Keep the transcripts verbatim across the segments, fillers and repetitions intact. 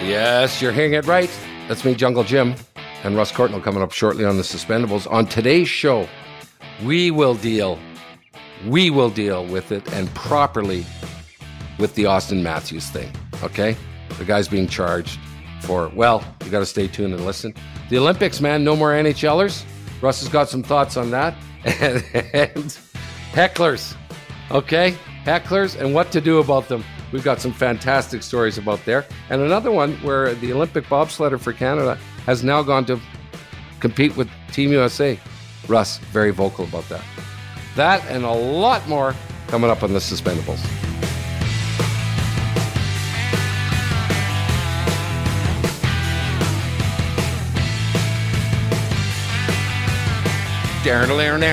Yes, you're hearing it right. That's me, Jungle Jim, and Russ Courtnall coming up shortly on the Suspendables. On today's show, we will deal, we will deal with it and properly with the Austin Matthews thing, okay? The guy's being charged for, well, you got to stay tuned and listen. The Olympics, man, no more NHLers. Russ has got some thoughts on that. And, and hecklers, okay? Hecklers and what to do about them. We've got some fantastic stories about there. And another one where the Olympic bobsledder for Canada has now gone to compete with Team U S A. Russ, very vocal about that. That and a lot more coming up on the Suspendables. I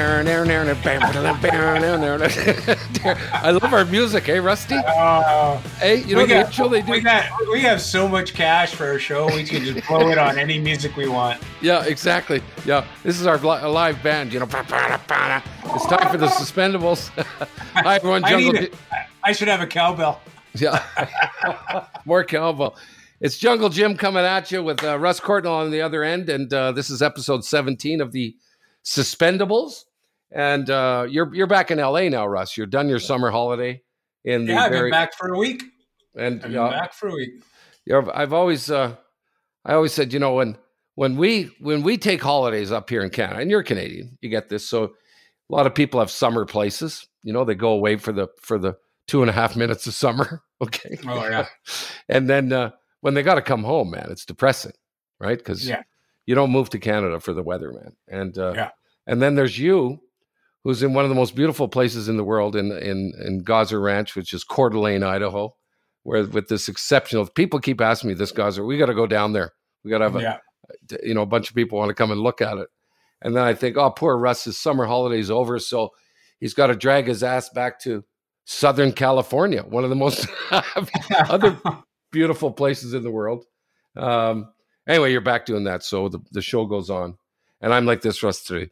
love our music, eh, Rusty? Uh, hey, you know the got, intro they do? We, got, we have so much cash for our show, we can just blow it on any music we want. Yeah, exactly. Yeah, this is our li- live band, you know. It's time for the Suspendables. Hi, everyone. Jungle I, need a, I should have a cowbell. Yeah, more cowbell. It's Jungle Jim coming at you with uh, Russ Courtnall on the other end, and uh, this is episode seventeen of the Suspendables, and uh, you're you're back in L A now, Russ. You're done your summer holiday. In the yeah, I've very, been back for a week. And I've been uh, back for a week. Yeah, I've always, uh, I always said, you know, when when we when we take holidays up here in Canada, and you're Canadian, you get this. So a lot of people have summer places. You know, they go away for the for the two and a half minutes of summer. Okay. Oh yeah. And then uh, when they got to come home, man, it's depressing, right? Because yeah. You don't move to Canada for the weather, man. And uh, yeah. And then there's you, who's in one of the most beautiful places in the world, in in in Gaza Ranch, which is Coeur d'Alene, Idaho, where with this exceptional. People keep asking me this Gaza. We got to go down there. We got to have a, yeah. you know, a bunch of people want to come and look at it. And then I think, oh, poor Russ, his summer holiday's over, so he's got to drag his ass back to Southern California, one of the most other beautiful places in the world. Um, anyway, you're back doing that, so the, the show goes on. And I'm like this, Russ, today.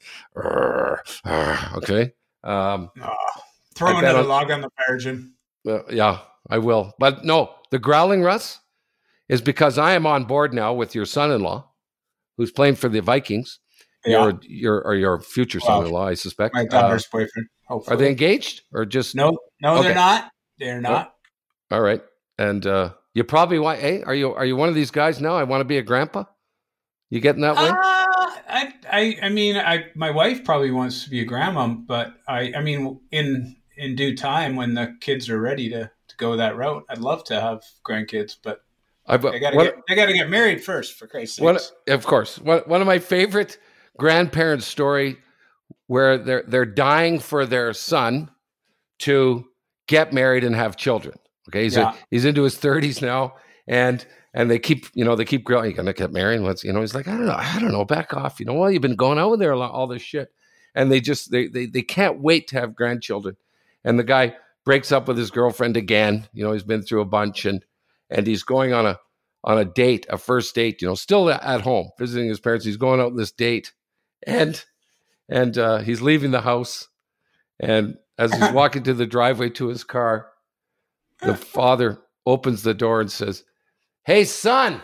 Okay? Um, oh, throw another on, log on the fire, Jim. Uh, yeah, I will. But no, the growling, Russ, is because I am on board now with your son-in-law, who's playing for the Vikings. Yeah. Your, your, or your future well, son-in-law, I suspect. My daughter's uh, boyfriend, hopefully. Are they engaged? Or just... No, no, okay. They're not. They're not. Oh. All right. And uh, you probably want... Hey, are you, are you one of these guys now? I want to be a grandpa? You getting that way? Uh, I, I, I mean, I, my wife probably wants to be a grandma, but I, I mean, in, in due time, when the kids are ready to, to go that route, I'd love to have grandkids, but I've, I gotta what, get, I gotta get married first, for Christ's sake. Of course. One, one of my favorite grandparents' story where they're, they're dying for their son to get married and have children. Okay. He's, yeah. a, he's into his thirties now. And, And they keep, you know, they keep growing. You're gonna get married. What's, you know, he's like, I don't know, I don't know, back off. You know, well, you've been going out with there a lot, all this shit, and they just, they, they, they can't wait to have grandchildren. And the guy breaks up with his girlfriend again. You know, he's been through a bunch, and and he's going on a on a date, a first date. You know, still at home visiting his parents. He's going out on this date, and and uh, he's leaving the house, and as he's walking to the driveway to his car, the father opens the door and says, "Hey, son,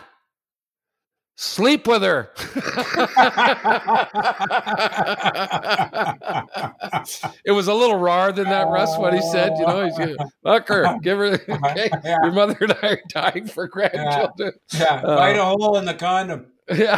sleep with her." It was a little rawer than that, Russ, what he said. You know, he's going to fuck her, give her, okay, yeah. Your mother and I are dying for grandchildren. Yeah, yeah. Uh, bite a hole in the condom. Yeah.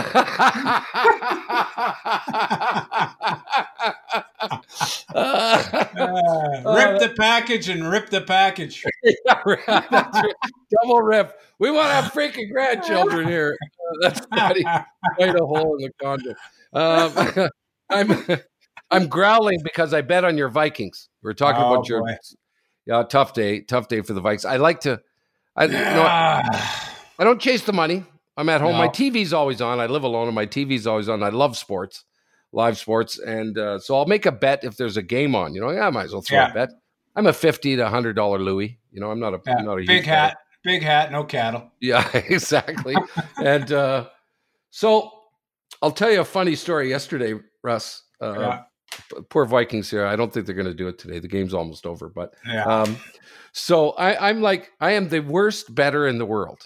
uh, rip the package and rip the package. Yeah, right. That's right. Double rip. We want to have freaking grandchildren here. Uh, that's funny. Bite a hole in the condom. Um, I'm I'm growling because I bet on your Vikings. We we're talking oh, about your boy. yeah tough day, tough day for the Vikes. I like to. I you know, I don't chase the money. I'm at home. No. My T V's always on. I live alone, and my T V's always on. I love sports, live sports, and uh, so I'll make a bet if there's a game on. You know, yeah, I might as well throw yeah. a bet. I'm a fifty to hundred dollar Louis. You know, I'm not a yeah. I'm not a big huge hat, guy. big hat, no cattle. Yeah, exactly. and uh, so I'll tell you a funny story. Yesterday, Russ, uh, yeah. poor Vikings here. I don't think they're going to do it today. The game's almost over, but yeah. um, so I, I'm like I am the worst bettor in the world.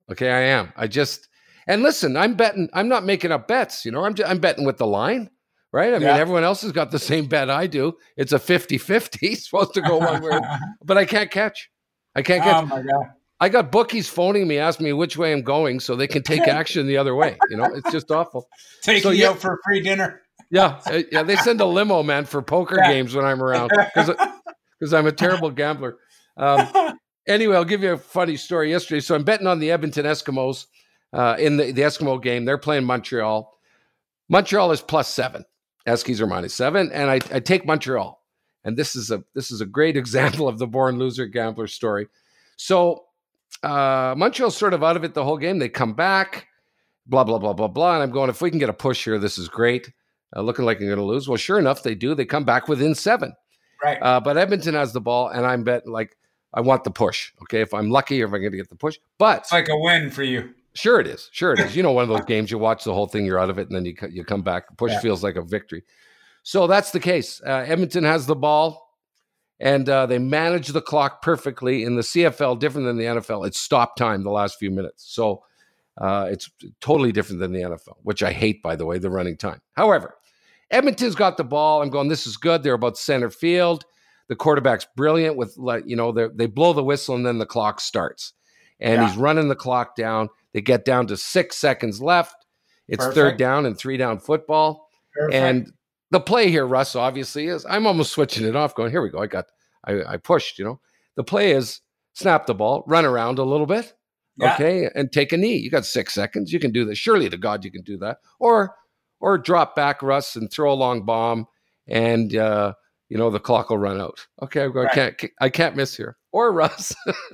Okay, I am. I just and listen, I'm betting. I'm not making up bets. You know, I'm just, I'm betting with the line, right? I mean, yeah. everyone else has got the same bet I do. It's a fifty-fifty. Supposed to go one way, but I can't catch. I can't catch. Oh my God. I got bookies phoning me, asking me which way I'm going, so they can take action the other way. You know, it's just awful. Taking so, you yeah, out for a free dinner. Yeah, yeah. They send a limo, man, for poker yeah. games when I'm around because because I'm a terrible gambler. Um, anyway, I'll give you a funny story. Yesterday, so I'm betting on the Edmonton Eskimos uh, in the, the Eskimo game. They're playing Montreal. Montreal is plus seven. Eskies are minus seven, and I, I take Montreal. And this is a this is a great example of the born loser gambler story. So. Uh, Montreal's sort of out of it the whole game. They come back, blah, blah, blah, blah, blah. And I'm going, if we can get a push here, this is great. Uh, looking like I'm going to lose. Well, sure enough, they do. They come back within seven. Right. Uh, but Edmonton has the ball, and I'm betting, like, I want the push. Okay, if I'm lucky or if I'm going to get the push. But it's like a win for you. Sure it is. Sure it is. You know, one of those games, you watch the whole thing, you're out of it, and then you, you come back. Push yeah. feels like a victory. So that's the case. Uh, Edmonton has the ball. And uh, they manage the clock perfectly. In the C F L, different than the N F L, it's stop time the last few minutes. So uh, it's totally different than the N F L, which I hate, by the way, the running time. However, Edmonton's got the ball. I'm going, this is good. They're about center field. The quarterback's brilliant with, like, you know, they blow the whistle and then the clock starts. And yeah. he's running the clock down. They get down to six seconds left. It's Perfect. Third down and three down football. Perfect. And the play here, Russ, obviously is, I'm almost switching it off going, here we go. I got, I, I pushed, you know, the play is snap the ball, run around a little bit. Yeah. Okay. And take a knee. You got six seconds. You can do this. Surely to God, you can do that. Or, or drop back, Russ, and throw a long bomb and, uh, you know, the clock will run out. Okay. I right. can't, I can't miss here. Or Russ.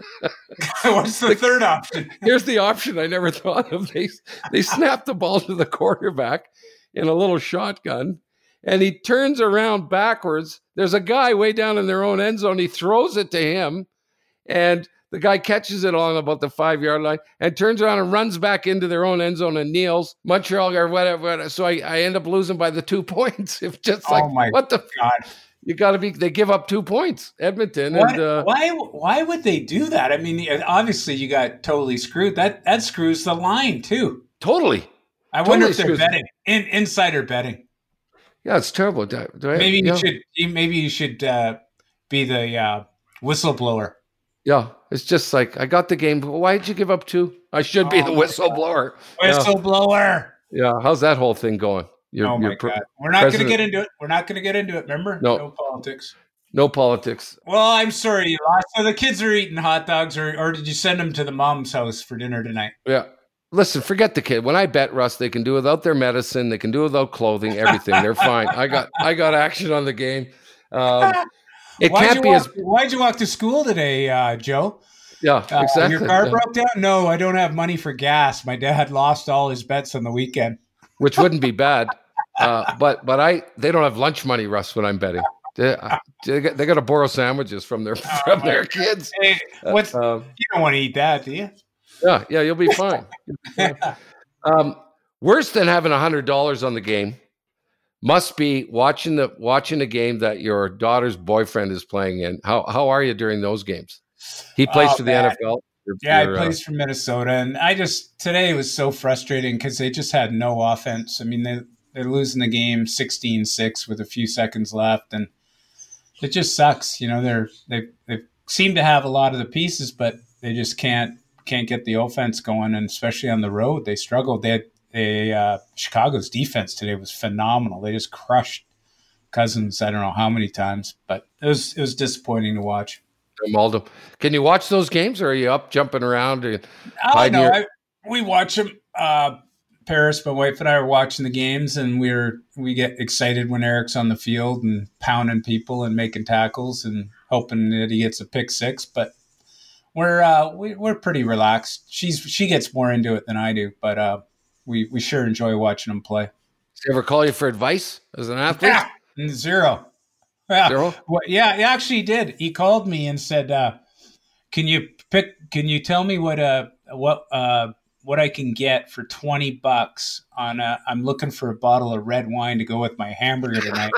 What's the, the third option? Here's the option I never thought of. They, they snap the ball to the quarterback in a little shotgun. And he turns around backwards. There's a guy way down in their own end zone. He throws it to him, and the guy catches it on about the five-yard line and turns around and runs back into their own end zone and kneels. Montreal or whatever. whatever. So I, I end up losing by the two points. It's just like, oh my what the God. You got to be – they give up two points, Edmonton. What, and uh, why Why would they do that? I mean, obviously you got totally screwed. That that screws the line too. Totally. I totally wonder if they're betting, in, insider betting. Yeah, it's terrible. Do, do I, maybe you, you know? should. Maybe you should uh, be the uh, whistleblower. Yeah, it's just like I got the game. Why did you give up two? I should be oh the whistleblower. Whistleblower. Yeah. yeah, how's that whole thing going? You're, oh my you're God, we're not going to get into it. We're not going to get into it. Remember, no, no politics. No politics. Well, I'm sorry you lost. So the kids are eating hot dogs, or or did you send them to the mom's house for dinner tonight? Yeah. Listen, forget the kid. When I bet, Russ, they can do without their medicine. They can do without clothing, everything. They're fine. I got I got action on the game. Um, it why'd can't be walk, as... Why'd you walk to school today, uh, Joe? Yeah, exactly. Uh, your car yeah. broke down? No, I don't have money for gas. My dad lost all his bets on the weekend. Which wouldn't be bad. Uh, but but I they don't have lunch money, Russ, when I'm betting. They, they, got, they got to borrow sandwiches from their oh, from their kids. Hey, what's, uh, um, you don't want to eat that, do you? Yeah, yeah, you'll be fine. yeah. um, worse than having a hundred dollars on the game must be watching the watching a game that your daughter's boyfriend is playing in. How how are you during those games? He plays oh, for the man. N F L. You're, yeah, you're, he plays uh, for Minnesota, and I just today was so frustrating because they just had no offense. I mean, they they're losing the game sixteen six with a few seconds left, and it just sucks. You know, they're they they seem to have a lot of the pieces, but they just can't. can't get the offense going, and especially on the road, they struggled. They had a uh, Chicago's defense today was phenomenal. They just crushed Cousins. I don't know how many times, but it was it was disappointing to watch. Maldo, can you watch those games, or are you up jumping around? I know. Your- I, we watch them. Uh, Paris, my wife and I are watching the games, and we're we get excited when Eric's on the field and pounding people and making tackles and hoping that he gets a pick six, but. We're uh, we, we're pretty relaxed. She's she gets more into it than I do, but uh, we we sure enjoy watching them play. Does he ever call you for advice as an athlete? Yeah, zero. Yeah. Zero. Well, yeah, he actually did. He called me and said, uh, "Can you pick? Can you tell me what uh what uh what I can get for twenty bucks on? A, I'm looking for a bottle of red wine to go with my hamburger tonight."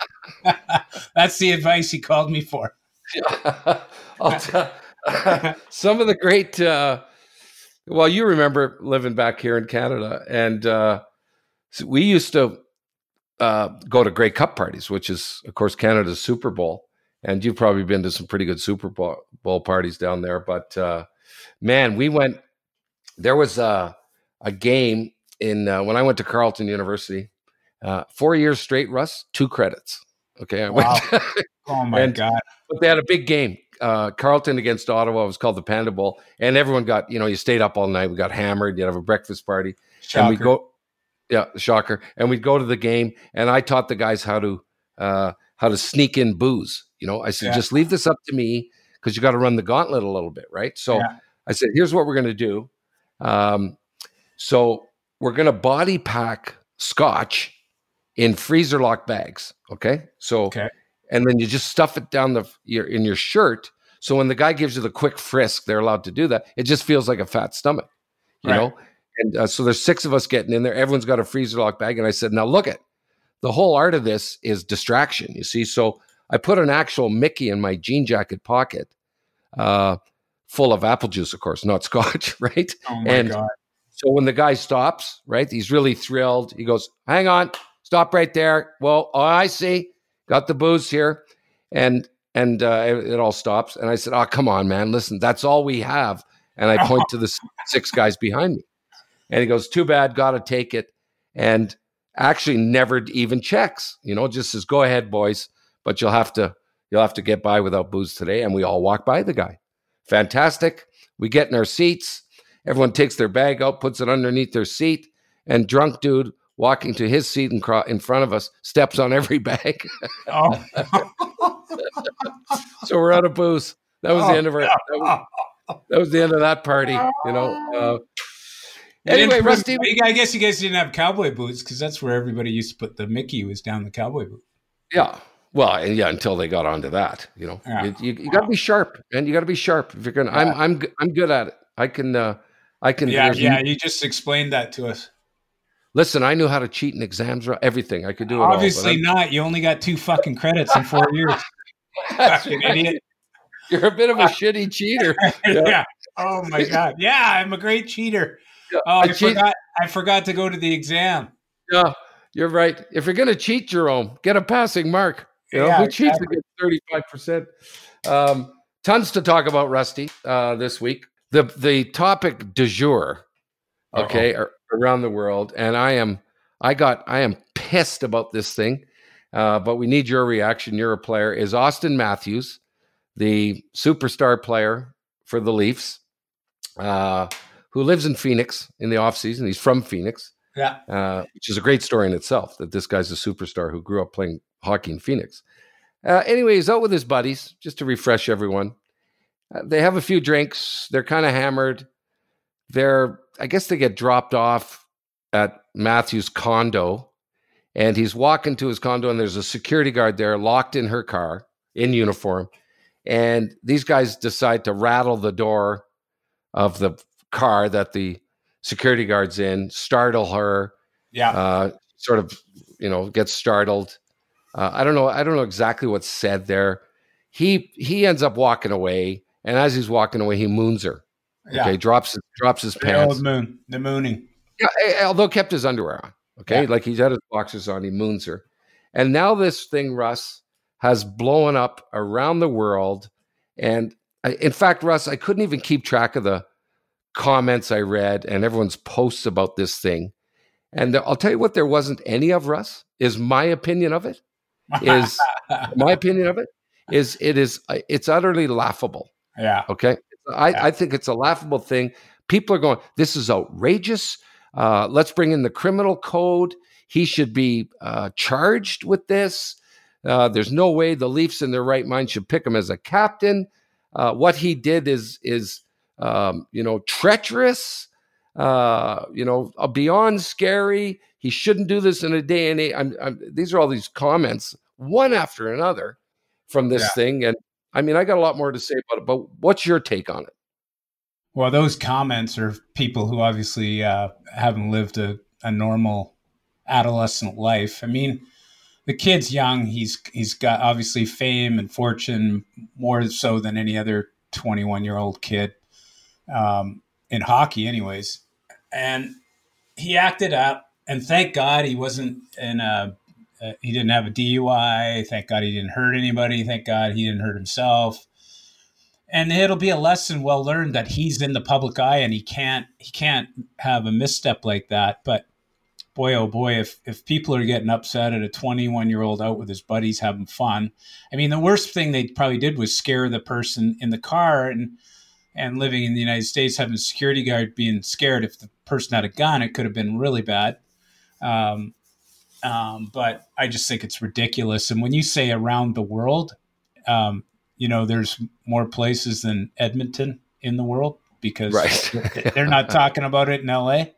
That's the advice he called me for. I'll tell. Some of the great uh, Well, you remember living back here in Canada, and uh, so we used to uh, go to Grey Cup parties, which is, of course, Canada's Super Bowl. And you've probably been to some pretty good Super Bowl, Bowl parties down there. But uh, man, we went. There was a a game in uh, when I went to Carleton University, uh, four years straight. Russ, two credits. Okay, I Wow. went. Oh my and, God! But they had a big game. Uh, Carleton against Ottawa. It was called the Panda Bowl, and everyone got, you know, you stayed up all night. We got hammered. You'd have a breakfast party, Shocker. and we go, yeah, shocker. And we'd go to the game, and I taught the guys how to uh, how to sneak in booze. You know, I said, Yeah. just leave this up to me because you got to run the gauntlet a little bit, right? So Yeah. I said, here's what we're going to do. Um, so we're going to body pack scotch in freezer lock bags. Okay, so. Okay. And then you just stuff it down the your in your shirt. So when the guy gives you the quick frisk, they're allowed to do that. It just feels like a fat stomach, you Right. know. And uh, so there's six of us getting in there. Everyone's got a freezer lock bag, and I said, "Now look at the whole art of this is distraction." You see, so I put an actual Mickey in my jean jacket pocket, uh, full of apple juice, of course, not scotch, right? Oh my and God! so when the guy stops, right, he's really thrilled. He goes, "Hang on, stop right there." Well, oh, I see. Got the booze here, and and uh, it, it all stops. And I said, "Oh, come on, man! Listen, that's all we have." And I point to the six guys behind me, and he goes, "Too bad, got to take it." And actually, never even checks. You know, just says, "Go ahead, boys, but you'll have to you'll have to get by without booze today." And we all walk by the guy. Fantastic. We get in our seats. Everyone takes their bag out, puts it underneath their seat, and drunk dude walking to his seat in, cro- in front of us, steps on every bag. Oh. So we're out of booze. That was Oh, the end of our. That was, that was the end of that party. You know. Uh, You anyway, didn't- Rusty. I guess you guys didn't have cowboy boots because that's where everybody used to put the Mickey was down the cowboy boot. Yeah. Well, yeah. Until they got onto that, you know, Yeah. you, you, you got to be sharp, man. You got to be sharp if you're gonna. I'm Yeah. I'm g- I'm good at it. I can. Uh, I can. Yeah, there's- yeah. You just explained that to us. Listen, I knew how to cheat in exams. Everything I could do it. Obviously all, not. You only got two fucking credits in four years. Fucking idiot. You're a bit of a shitty cheater. Yeah. Yeah. Oh my God. Yeah, I'm a great cheater. Yeah, Oh, I, I cheat- forgot. I forgot to go to the exam. Yeah, you're right. If you're gonna cheat, Jerome, get a passing mark. You know, Yeah, who cheats exactly. to get thirty-five percent? Um, tons to talk about, Rusty, uh, this week. The the topic du jour, okay, ar- around the world, and I am I got I am pissed about this thing, uh, but we need your reaction. You're a player. Is Austin Matthews, the superstar player for the Leafs, uh, who lives in Phoenix in the offseason. He's from Phoenix, Yeah. uh, which is a great story in itself, that this guy's a superstar who grew up playing hockey in Phoenix. Uh, anyway, he's out with his buddies, just to refresh everyone. Uh, they have a few drinks. They're kind of hammered. They're, I guess they get dropped off at Matthew's condo, and he's walking to his condo, and there's a security guard there locked in her car in uniform. And these guys decide to rattle the door of the car that the security guard's in, startle her, Yeah. uh, sort of, you know, gets startled. Uh, I don't know. I don't know exactly what's said there. He he ends up walking away, and as he's walking away, he moons her. yeah. Okay, drops drops his The pants. old moon. The mooning. Yeah, eh, although kept his underwear on. Okay, Yeah. like he's had his boxers on. He moons her, and now this thing, Russ, has blown up around the world. And I, in fact, Russ, I couldn't even keep track of the comments I read and everyone's posts about this thing. And I'll tell you what, there wasn't any of, Russ, is my opinion of it. Is my opinion of it is it is it's utterly laughable. Yeah. Okay, I, Yeah. I think it's a laughable thing. People are going, this is outrageous. Uh, let's bring in the criminal code. He should be uh, charged with this. Uh, there's no way the Leafs in their right mind should pick him as a captain. Uh, what he did is is um, you know, treacherous. Uh, you know, uh, beyond scary. He shouldn't do this in a day and age. I'm, I'm, these are all these comments, one after another, from this Yeah. thing. And I mean, I got a lot more to say about it. But what's your take on it? Well, those comments are people who obviously uh, haven't lived a, a normal adolescent life. I mean, the kid's young. He's he's got obviously fame and fortune more so than any other twenty-one year old kid. Um, in hockey, anyways. And he acted up, and thank God he wasn't in a. Uh, he didn't have a D U I. Thank God he didn't hurt anybody. Thank God he didn't hurt himself. And it'll be a lesson well learned that he's in the public eye and he can't he can't have a misstep like that. But boy, oh boy, if if people are getting upset at a twenty-one year old out with his buddies having fun, I mean, the worst thing they probably did was scare the person in the car. And and living in the United States, having a security guard being scared if the person had a gun, it could have been really bad. Um, Um, but I just think it's ridiculous. And when you say around the world, um, you know, there's more places than Edmonton in the world because right. they're not talking about it in L A.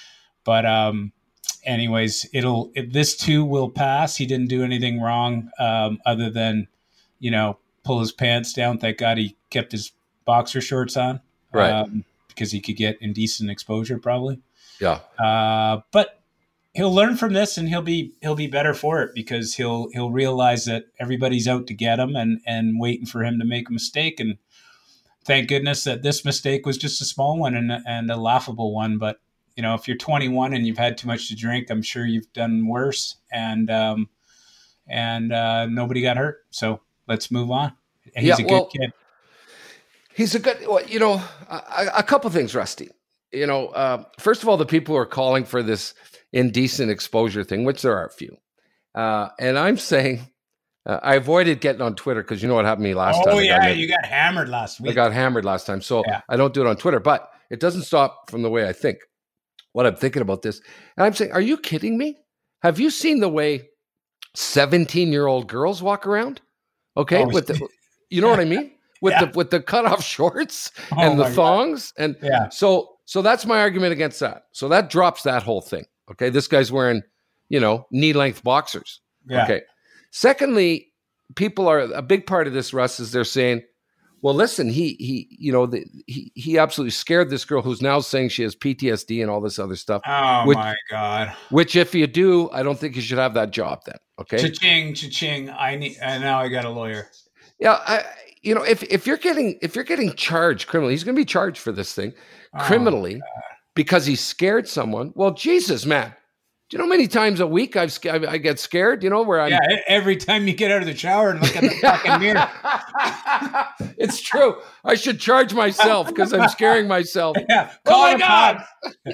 But um, anyways, it'll it, this too will pass. He didn't do anything wrong um, other than, you know, pull his pants down. Thank God he kept his boxer shorts on, right? Um, because he could get indecent exposure probably. Yeah. Uh, but. He'll learn from this, and he'll be he'll be better for it because he'll he'll realize that everybody's out to get him and and waiting for him to make a mistake. And thank goodness that this mistake was just a small one and and a laughable one. But you know, if you're twenty-one and you've had too much to drink, I'm sure you've done worse. And um, and uh, nobody got hurt, so let's move on. He's yeah, a good well, kid. He's a good. Well, you know, a, a couple things, Rusty. You know, uh, first of all, the people who are calling for this indecent exposure thing, which there are a few. Uh, and I'm saying, uh, I avoided getting on Twitter because you know what happened to me last oh, time. Oh, yeah, got, you got hammered last week. I got hammered last time. So yeah. I don't do it on Twitter, but it doesn't stop from the way I think, what I'm thinking about this. And I'm saying, are you kidding me? Have you seen the way seventeen-year-old girls walk around? Okay, oh, with the, you know what I mean? With yeah. the with the cutoff shorts oh, and the thongs. God. And yeah. so so that's my argument against that. So that drops that whole thing. Okay, this guy's wearing, you know, knee-length boxers. Yeah. Okay. Secondly, people are a big part of this, Russ, is they're saying, well, listen, he he, you know, the, he he absolutely scared this girl who's now saying she has P T S D and all this other stuff. Oh which, my God! Which, if you do, I don't think you should have that job then. Okay. Cha-ching, cha-ching. I need. And now I got a lawyer. Yeah, I, you know, if if you're getting if you're getting charged criminally, he's going to be charged for this thing criminally. Oh, because he scared someone. Well, Jesus, man. Do you know how many times a week I've I get scared, you know, where I'm... Yeah, every time you get out of the shower and look at the fucking mirror. It's true. I should charge myself because I'm scaring myself. Yeah. Oh, my God.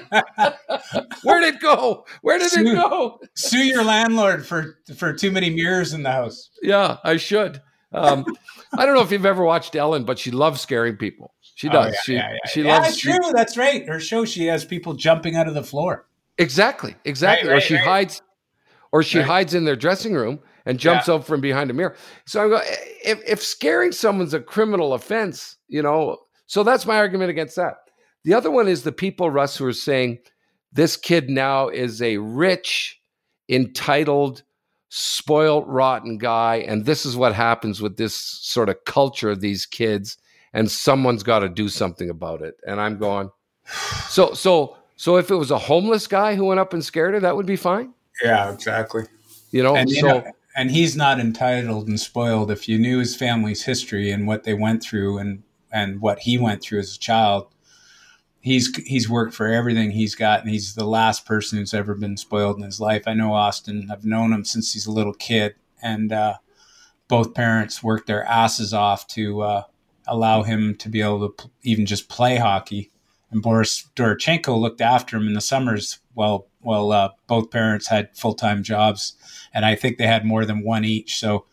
Where did it go? Where did sue, it go? Sue your landlord for, for too many mirrors in the house. Yeah, I should. Um, I don't know if you've ever watched Ellen, but she loves scaring people. She does. Oh, yeah, she yeah, yeah. she yeah, loves. That's true. She, that's right. Her show, she has people jumping out of the floor. Exactly. Exactly. Right, right, or she right. hides, or she right. hides in their dressing room and jumps yeah. out from behind a mirror. So I'm going. If if scaring someone's a criminal offense, you know. So that's my argument against that. The other one is the people, Russ, who are saying this kid now is a rich, entitled, spoiled, rotten guy, and this is what happens with this sort of culture of these kids. And someone's got to do something about it. And I'm going, so, so, so if it was a homeless guy who went up and scared her, that would be fine. Yeah, exactly. You know, and, so, you know, and he's not entitled and spoiled. If you knew his family's history and what they went through and, and what he went through as a child, he's, he's worked for everything he's got. And he's the last person who's ever been spoiled in his life. I know Austin. I've known him since he's a little kid, and, uh, both parents worked their asses off to, uh, allow him to be able to p- even just play hockey. And Boris Dorochenko looked after him in the summers while while uh, both parents had full-time jobs. And I think they had more than one each. So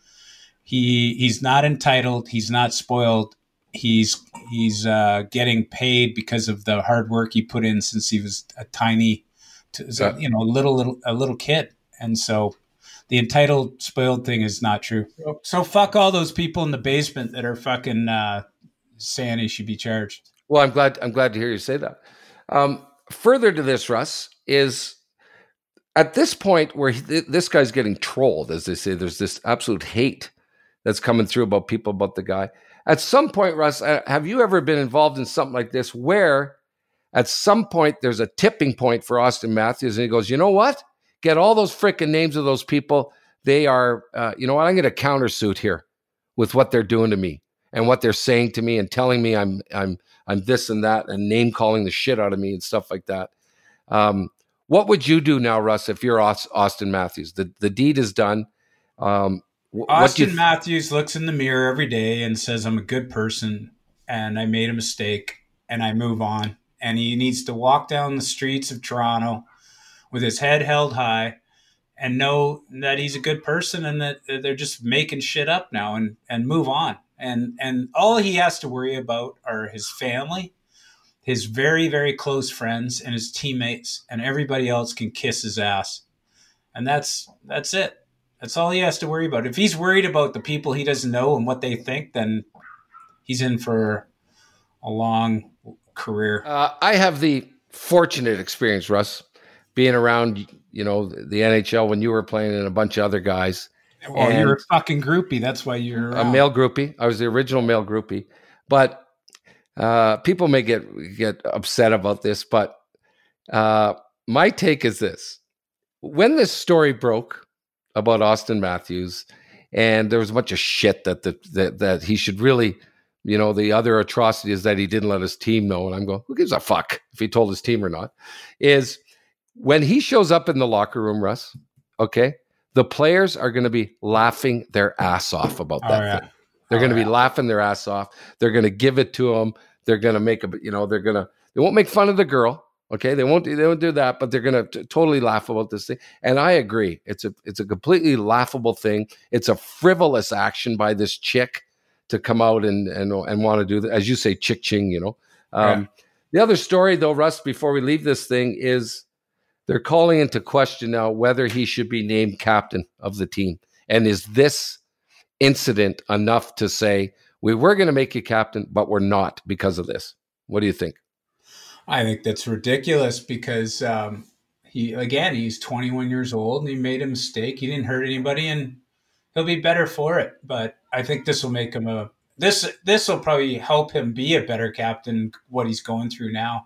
he he's not entitled. He's not spoiled. He's he's uh, getting paid because of the hard work he put in since he was a tiny, to, you know, little little a little kid. And so the entitled, spoiled thing is not true. So, so fuck all those people in the basement that are fucking uh, saying he should be charged. Well, I'm glad. I'm glad to hear you say that. Um, further to this, Russ, is at this point where he, this guy's getting trolled, as they say. There's this absolute hate that's coming through about people about the guy. At some point, Russ, have you ever been involved in something like this, where at some point there's a tipping point for Austin Matthews, and he goes, you know what? Get all those frickin' names of those people. They are, uh, you know what? I'm going to countersuit here with what they're doing to me. and what they're saying to me and telling me I'm I'm I'm this and that and name calling the shit out of me and stuff like that. Um, what would you do now, Russ, if you're Austin Matthews? The the deed is done. Um, Austin th- Matthews looks in the mirror every day and says, I'm a good person and I made a mistake and I move on. And he needs to walk down the streets of Toronto with his head held high and know that he's a good person and that they're just making shit up now and, and move on. And, and all he has to worry about are his family, his very, very close friends and his teammates, and everybody else can kiss his ass. And that's, that's it. That's all he has to worry about. If he's worried about the people he doesn't know and what they think, then he's in for a long career. Uh, I have the fortunate experience, Russ, being around, you know, the N H L when you were playing and a bunch of other guys. Well, you're a fucking groupie. That's why you're around. A male groupie. I was the original male groupie. But uh, people may get get upset about this, but uh, my take is this. When this story broke about Austin Matthews, and there was a bunch of shit that the, that that he should really, you know, the other atrocity is that he didn't let his team know. And I'm going, who gives a fuck if he told his team or not? Is when he shows up in the locker room, Russ, okay, the players are going to be laughing their ass off about that oh, yeah. thing. They're oh, going to yeah. be laughing their ass off. They're going to give it to him. They're going to make a, you know, they're going to, they won't make fun of the girl. Okay, they won't. They won't do that, but they're going to totally laugh about this thing. And I agree. It's a it's a completely laughable thing. It's a frivolous action by this chick to come out and and and want to do that, as you say, chick ching. You know. Um, yeah. The other story, though, Russ, before we leave this thing, is they're calling into question now whether he should be named captain of the team. And is this incident enough to say we were going to make you captain, but we're not because of this? What do you think? I think that's ridiculous because um, he, again, he's twenty-one years old and he made a mistake. He didn't hurt anybody and he'll be better for it. But I think this will make him a, this, this will probably help him be a better captain, what he's going through now.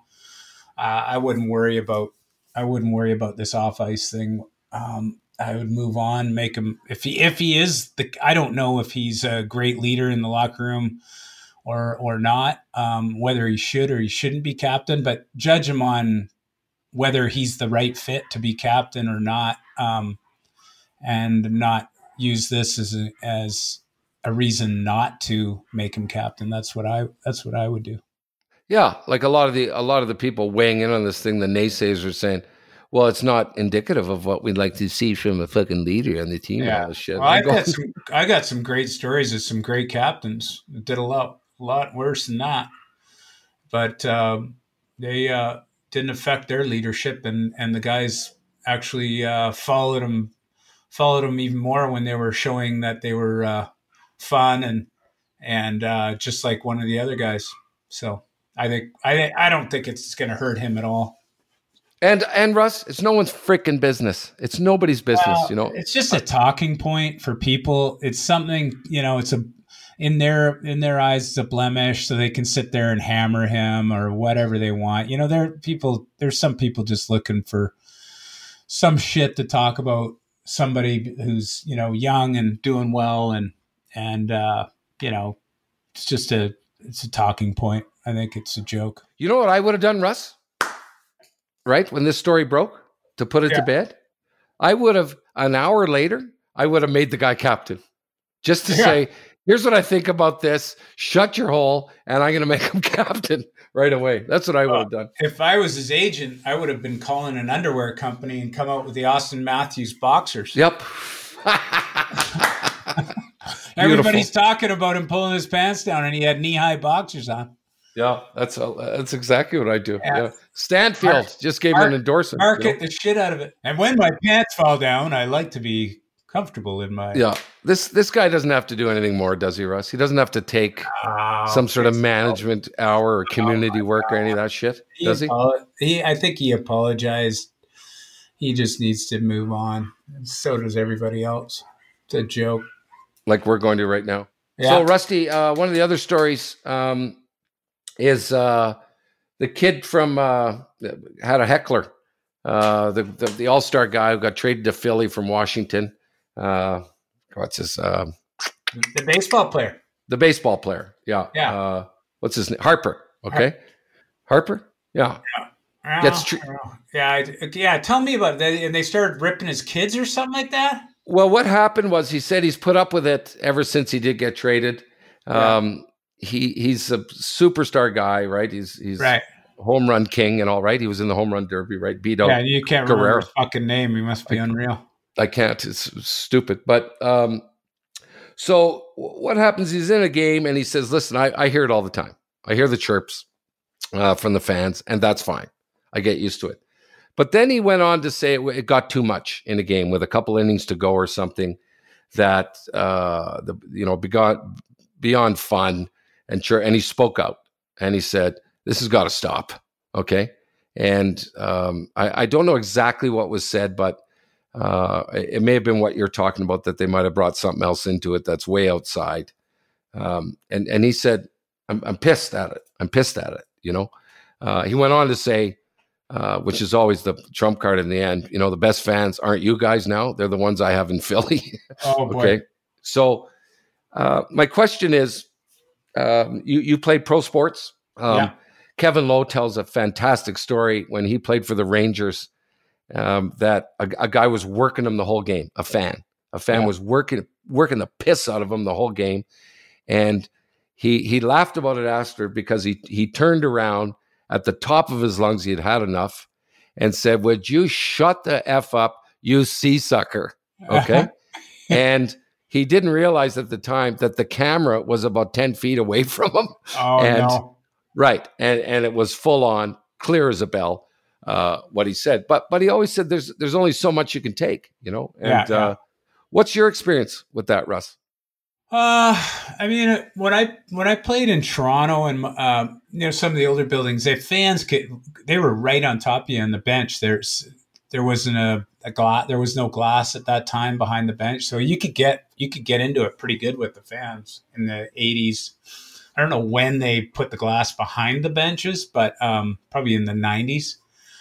Uh, I wouldn't worry about, I wouldn't worry about this off ice thing. Um, I would move on, make him, if he, if he is the, I don't know if he's a great leader in the locker room or or not, um, whether he should or he shouldn't be captain, but judge him on whether he's the right fit to be captain or not, um, and not use this as a, as a reason not to make him captain. That's what I that's what I would do. Yeah, like a lot of the a lot of the people weighing in on this thing, the naysayers are saying, well, it's not indicative of what we'd like to see from a fucking leader on the team yeah. and all this shit. Well, I got some I got some great stories of some great captains that did a lot a lot worse than that. But um, they uh, didn't affect their leadership, and, and the guys actually uh, followed them followed them even more when they were showing that they were uh, fun and and uh, just like one of the other guys. So I think I I don't think it's going to hurt him at all. And and Russ, it's no one's freaking business. It's nobody's business, well, you know. It's just a talking point for people. It's something, you know, it's a in their in their eyes it's a blemish, so they can sit there and hammer him or whatever they want. You know, there people there's some people just looking for some shit to talk about somebody who's, you know, young and doing well, and and uh, you know, it's just a it's a talking point. I think it's a joke. You know what I would have done, Russ? Right? When this story broke, to put it yeah. to bed, I would have, an hour later, I would have made the guy captain. Just to yeah. say, here's what I think about this. Shut your hole, and I'm going to make him captain right away. That's what I would have done. If I was his agent, I would have been calling an underwear company and come out with the Austin Matthews boxers. Yep. Everybody's talking about him pulling his pants down, and he had knee-high boxers on. Yeah, that's uh, that's exactly what I do. Yeah. Yeah. Stanfield mark, just gave mark, him an endorsement. Market you know? the shit out of it. And when my pants fall down, I like to be comfortable in my. Yeah, this this guy doesn't have to do anything more, does he, Russ? He doesn't have to take oh, some sort of management so. hour or community oh work God. or any of that shit, he does he? Apolo- he? I think he apologized. He just needs to move on. And so does everybody else. It's a joke. Like we're going to right now. Yeah. So, Rusty, uh, one of the other stories. Um, is uh, the kid from uh, had a heckler, uh, the, the the all-star guy who got traded to Philly from Washington. Uh, what's his? Uh, the baseball player. the baseball player. Yeah. Yeah. Uh, what's his name? Harper. Okay. Harper. Yeah. yeah. Gets tr- yeah. I, yeah. Tell me about that. And they started ripping his kids or something like that. Well, what happened was he said he's put up with it ever since he did get traded. Um, yeah. He he's a superstar guy, right? He's he's right. home run king and all right. He was in the home run derby, right? Beat out yeah, you can't Guerrero. remember his fucking name. He must be I, unreal. I can't. It's stupid. But um, so what happens? He's in a game and he says, "Listen, I, I hear it all the time. I hear the chirps uh, from the fans, and that's fine. I get used to it." But then he went on to say it, it got too much in a game with a couple innings to go or something that uh, the you know begot beyond fun and sure. And he spoke out and he said, "This has got to stop." Okay, and um, I, I don't know exactly what was said, but uh, it may have been what you're talking about, that they might have brought something else into it that's way outside. Um, and and he said, "I'm, I'm pissed at it. I'm pissed at it." You know, uh, he went on to say. Uh, which is always the trump card in the end. You know, the best fans aren't you guys now. They're the ones I have in Philly. Oh, boy. Okay. So uh, my question is, um, you, you played pro sports. Um, yeah. Kevin Lowe tells a fantastic story when he played for the Rangers um, that a, a guy was working him the whole game, a fan. A fan yeah. was working working the piss out of him the whole game. And he he laughed about it after because he he turned around at the top of his lungs, he had had enough, and said, "Would you shut the F up, you sea sucker?" Okay. And he didn't realize at the time that the camera was about ten feet away from him. Oh, and, no. Right. And and it was full on, clear as a bell, uh, what he said. But but he always said there's there's only so much you can take, you know? And yeah, yeah. Uh, what's your experience with that, Russ? Uh, I mean, when I when I played in Toronto and uh, you know, some of the older buildings, their fans could, they were right on top of you on the bench. There's there wasn't a, a glass, there was no glass at that time behind the bench, so you could get you could get into it pretty good with the fans in the eighties. I don't know when they put the glass behind the benches, but um, probably in the nineties.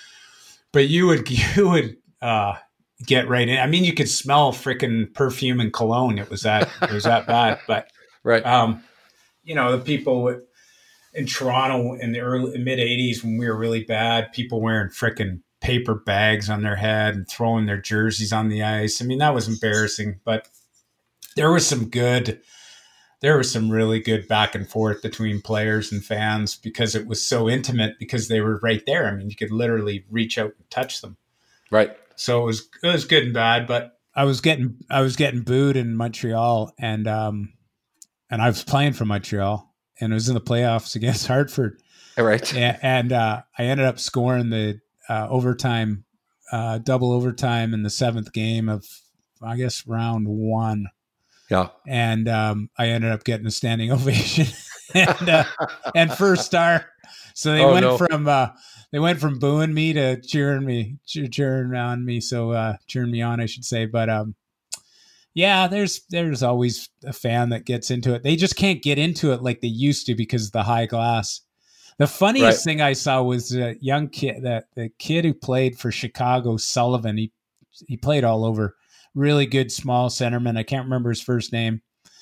But you would you would. Uh, get right in. I mean, you could smell freaking perfume and cologne. It was that, it was that bad, but right. Um, you know, the people in Toronto in the early mid eighties, when we were really bad, people wearing freaking paper bags on their head and throwing their jerseys on the ice. I mean, that was embarrassing, but there was some good, there was some really good back and forth between players and fans because it was so intimate because they were right there. I mean, you could literally reach out and touch them. Right. So it was it was good and bad, but I was getting I was getting booed in Montreal, and um, and I was playing for Montreal, and it was in the playoffs against Hartford. All right, and, and uh, I ended up scoring the uh, overtime, uh, double overtime in the seventh game of, I guess, round one. Yeah, and um, I ended up getting a standing ovation and uh, and first star. So they oh, went no. from. Uh, They went from booing me to cheering me, cheering on me. So uh, cheering me on, I should say. But um, yeah, there's there's always a fan that gets into it. They just can't get into it like they used to because of the high glass. The funniest right. thing I saw was a young kid, that the kid who played for Chicago, Sullivan. He he played all over. Really good small centerman. I can't remember his first name.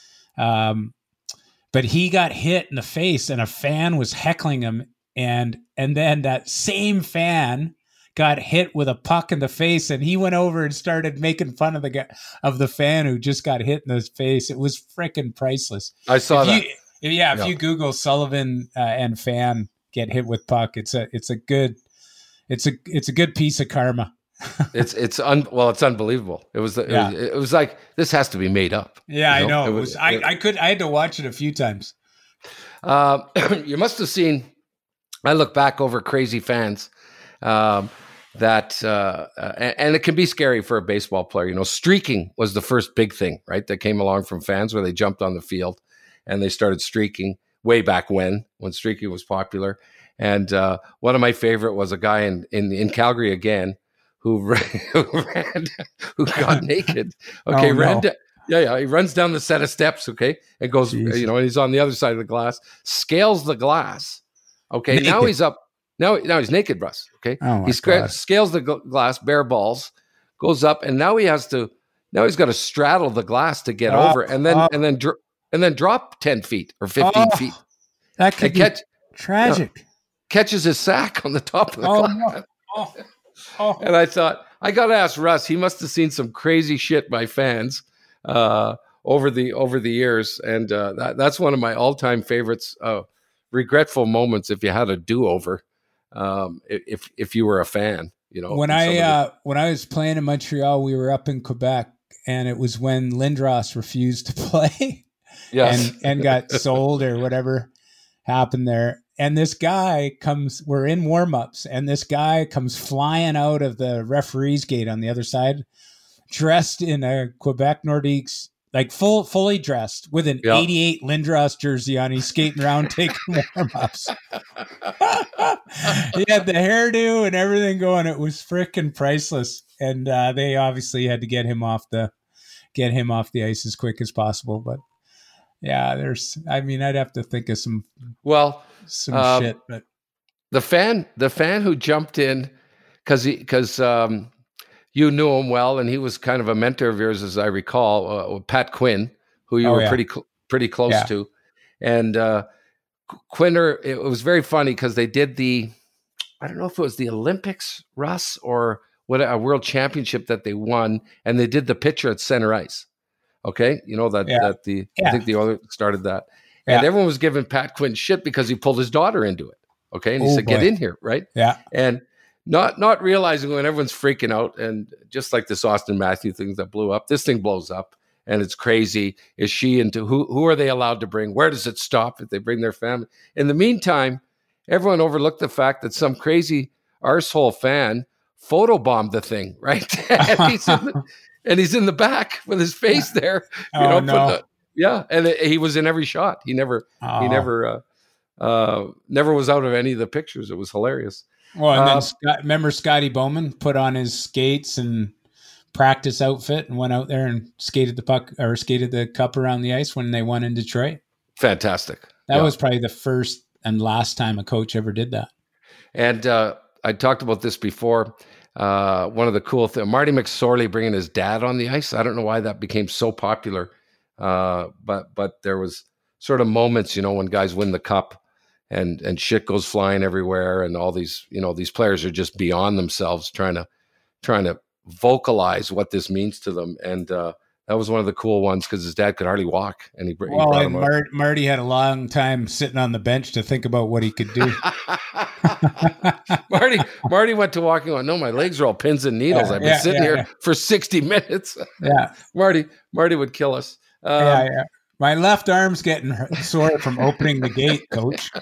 Um, but he got hit in the face, and a fan was heckling him. And and then that same fan got hit with a puck in the face, and he went over and started making fun of the guy, of the fan who just got hit in the face. It was freaking priceless. I saw if that. You, yeah, if yeah. you Google Sullivan uh, and fan get hit with puck, it's a it's a good it's a it's a good piece of karma. it's it's un, well, it's unbelievable. It was it, yeah. was it was like this has to be made up. Yeah, you know? I know. It was, it was I it, I could I had to watch it a few times. Uh, you must have seen. I look back over Crazy Fans, um, that uh, uh, and, and it can be scary for a baseball player. You know, streaking was the first big thing, right? That came along from fans where they jumped on the field and they started streaking way back when, when streaking was popular. And uh, one of my favorite was a guy in in, in Calgary again who ran, who, ran, who got naked. Okay, oh, no. ran. Da- yeah, yeah. He runs down the set of steps. Okay, and goes. Jeez. You know, and he's on the other side of the glass. Scales the glass. Okay, naked. now he's up. Now, now he's naked, Russ. Okay, oh he sc- scales the gl- glass, bare balls, goes up, and now he has to. Now he's got to straddle the glass to get up, over, and then up. and then dr- and then drop ten feet or fifteen oh, feet. That could and be catch, tragic. You know, catches his sack on the top of the oh, glass. No. Oh, oh. And I thought, I got to ask Russ, he must have seen some crazy shit by fans uh, over the over the years. And uh, that, that's one of my all-time favorites, uh, regretful moments if you had a do-over, um, if if you were a fan. You know, when I uh, when I was playing in Montreal, we were up in Quebec, and it was when Lindros refused to play, yes. and and got sold or whatever happened there. And this guy comes. We're in warm-ups, and this guy comes flying out of the referee's gate on the other side, dressed in a Quebec Nordiques, like full fully dressed with an yep. eighty-eight Lindros jersey on. He's skating around taking warm-ups. He had the hairdo and everything going. It was freaking priceless. And uh, they obviously had to get him off the get him off the ice as quick as possible. But yeah, there's I mean, I'd have to think of some well some um, shit. But the fan the fan who jumped in because he because um you knew him well, and he was kind of a mentor of yours, as I recall, uh, Pat Quinn, who you oh, were yeah. pretty cl- pretty close yeah. to. And uh, Quinner, it was very funny because they did the, I don't know if it was the Olympics, Russ, or what a world championship that they won, and they did the picture at center ice. Okay, you know that yeah. that the yeah. I think the Oilers started that, and yeah. everyone was giving Pat Quinn shit because he pulled his daughter into it. Okay, and he oh, said, boy. "Get in here," right? Yeah, and. Not not realizing when everyone's freaking out, and just like this Austin Matthews thing that blew up, this thing blows up, and it's crazy. Is she into who? Who are they allowed to bring? Where does it stop if they bring their family? In the meantime, everyone overlooked the fact that some crazy arsehole fan photobombed the thing, right? and, he's in the, and he's in the back with his face there. You oh, know, no. the, yeah, and it, he was in every shot. He never, oh. he never, uh, uh, never was out of any of the pictures. It was hilarious. Well, and then uh, Scott, remember Scotty Bowman put on his skates and practice outfit and went out there and skated the puck or skated the cup around the ice when they won in Detroit. Fantastic. That yeah. was probably the first and last time a coach ever did that. And uh, I talked about this before. Uh, one of the cool things, Marty McSorley bringing his dad on the ice. I don't know why that became so popular, uh, but but there was sort of moments, you know, when guys win the cup. And and shit goes flying everywhere, and all these you know these players are just beyond themselves, trying to trying to vocalize what this means to them. And uh, that was one of the cool ones because his dad could hardly walk, and he, he well, brought and him Mar- Marty had a long time sitting on the bench to think about what he could do. Marty Marty went to walking on. No, my legs are all pins and needles. Yeah, I've been yeah, sitting yeah, here yeah. for sixty minutes. Yeah, Marty Marty would kill us. Um, yeah, yeah. My left arm's getting sore from opening the gate, Coach.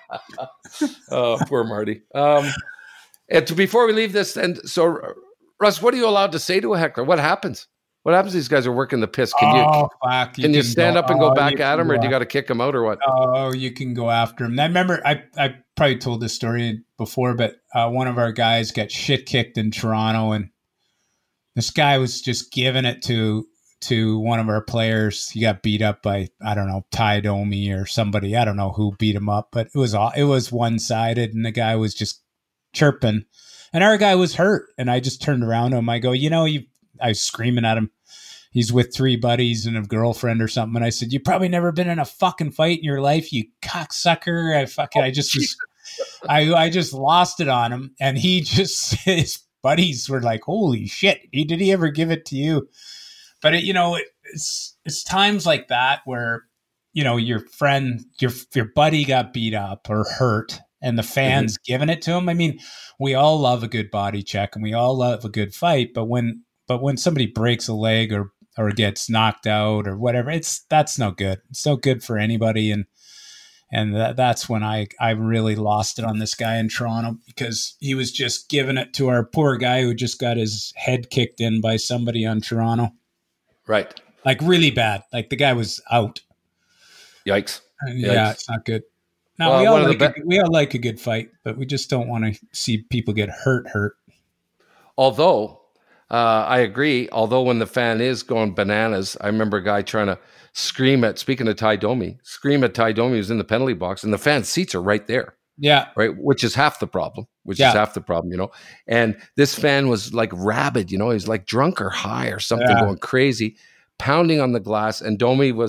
Oh, poor Marty. Um, and to, before we leave this, and so, Russ, what are you allowed to say to a heckler? What happens? What happens? These guys are working the piss. Can oh, you fuck. you can you stand go, up and go oh, back at him, or do you got to kick him out, or what? Oh, you can go after him. I remember I I probably told this story before, but uh, one of our guys got shit kicked in Toronto, and this guy was just giving it to. to one of our players. He got beat up by, I don't know, Ty Domi or somebody. I don't know who beat him up, but it was all, it was one-sided, and the guy was just chirping, and our guy was hurt. And I just turned around to him. I go, you know, you, I was screaming at him. He's with three buddies and a girlfriend or something. And I said, you probably never been in a fucking fight in your life, you cocksucker. I fucking, I just was, I, I just lost it on him. And he just, his buddies were like, holy shit. He, did he ever give it to you? But, it, you know, it's it's times like that where, you know, your friend, your your buddy got beat up or hurt, and the fans mm-hmm. giving it to him. I mean, we all love a good body check, and we all love a good fight. But when but when somebody breaks a leg or or gets knocked out or whatever, it's that's no good. It's no good for anybody. And and that, that's when I, I really lost it on this guy in Toronto, because he was just giving it to our poor guy who just got his head kicked in by somebody on Toronto. Right. Like really bad. Like the guy was out. Yikes. And yeah, Yikes. It's not good. No, well, we all like be- a, we all like a good fight, but we just don't want to see people get hurt. Hurt. Although uh, I agree. Although when the fan is going bananas, I remember a guy trying to scream at. Speaking of Ty Domi, scream at Ty Domi who's in the penalty box, and the fan seats are right there. Yeah. Right. Which is half the problem. Which yeah. is half the problem, you know. And this fan was like rabid, you know. He's like drunk or high or something, yeah. going crazy, pounding on the glass. And Domi was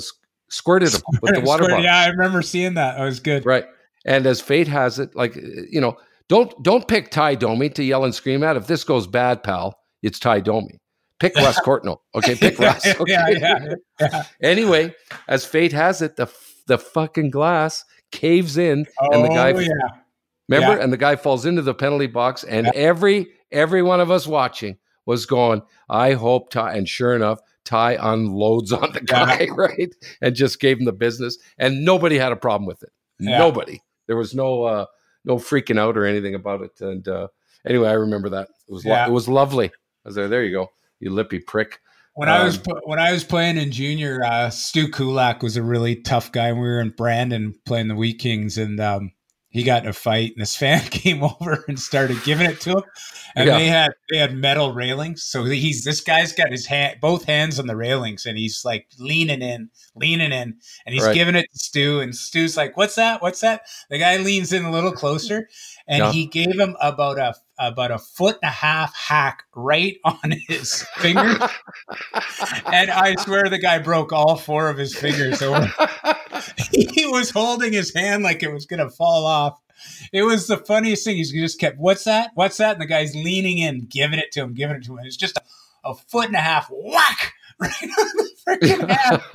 squirted him with the water bottle. Yeah, I remember seeing that. That was good. Right. And as fate has it, like, you know, don't don't pick Ty Domi to yell and scream at. If this goes bad, pal, it's Ty Domi. Pick Russ Courtnall. Okay, pick Russ. Okay. Yeah, yeah, yeah. Anyway, as fate has it, the the fucking glass caves in, oh, and the guy. Yeah. Remember, yeah. and the guy falls into the penalty box, and yeah. every every one of us watching was going, I hope Ty, and sure enough, Ty unloads on the guy, yeah. right? And just gave him the business, and nobody had a problem with it. Yeah. Nobody. There was no uh, no freaking out or anything about it. And uh, anyway, I remember that. It was yeah. lo- it was lovely. I was there. There you go, you lippy prick. When um, I was when I was playing in junior, uh, Stu Kulak was a really tough guy. We were in Brandon playing the Wheat Kings, and um, he got in a fight, and this fan came over and started giving it to him. And yeah. they had they had metal railings, so he's this guy's got his hand both hands on the railings, and he's like leaning in, leaning in, and he's right. giving it to Stu, and Stu's like, "What's that? What's that?" The guy leans in a little closer, and yeah. he gave him about a about a foot and a half hack right on his finger, and I swear the guy broke all four of his fingers over. He was holding his hand like it was gonna fall off. It was the funniest thing. He just kept, "What's that? What's that?" And the guy's leaning in, giving it to him, giving it to him. It's just a, a foot and a half whack right on the freaking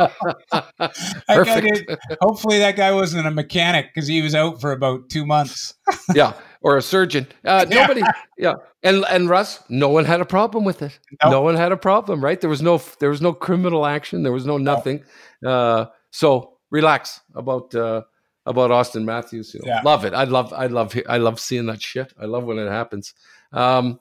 head. That guy did, hopefully that guy wasn't a mechanic because he was out for about two months. Yeah, or a surgeon. Uh, nobody. Yeah, and and Russ, no one had a problem with it. Nope. No one had a problem, right? There was no there was no criminal action. There was no nothing. Nope. Uh, so relax about. Uh, About Austin Matthews, you know. yeah. Love it. I love, I love, I love seeing that shit. I love when it happens. Um,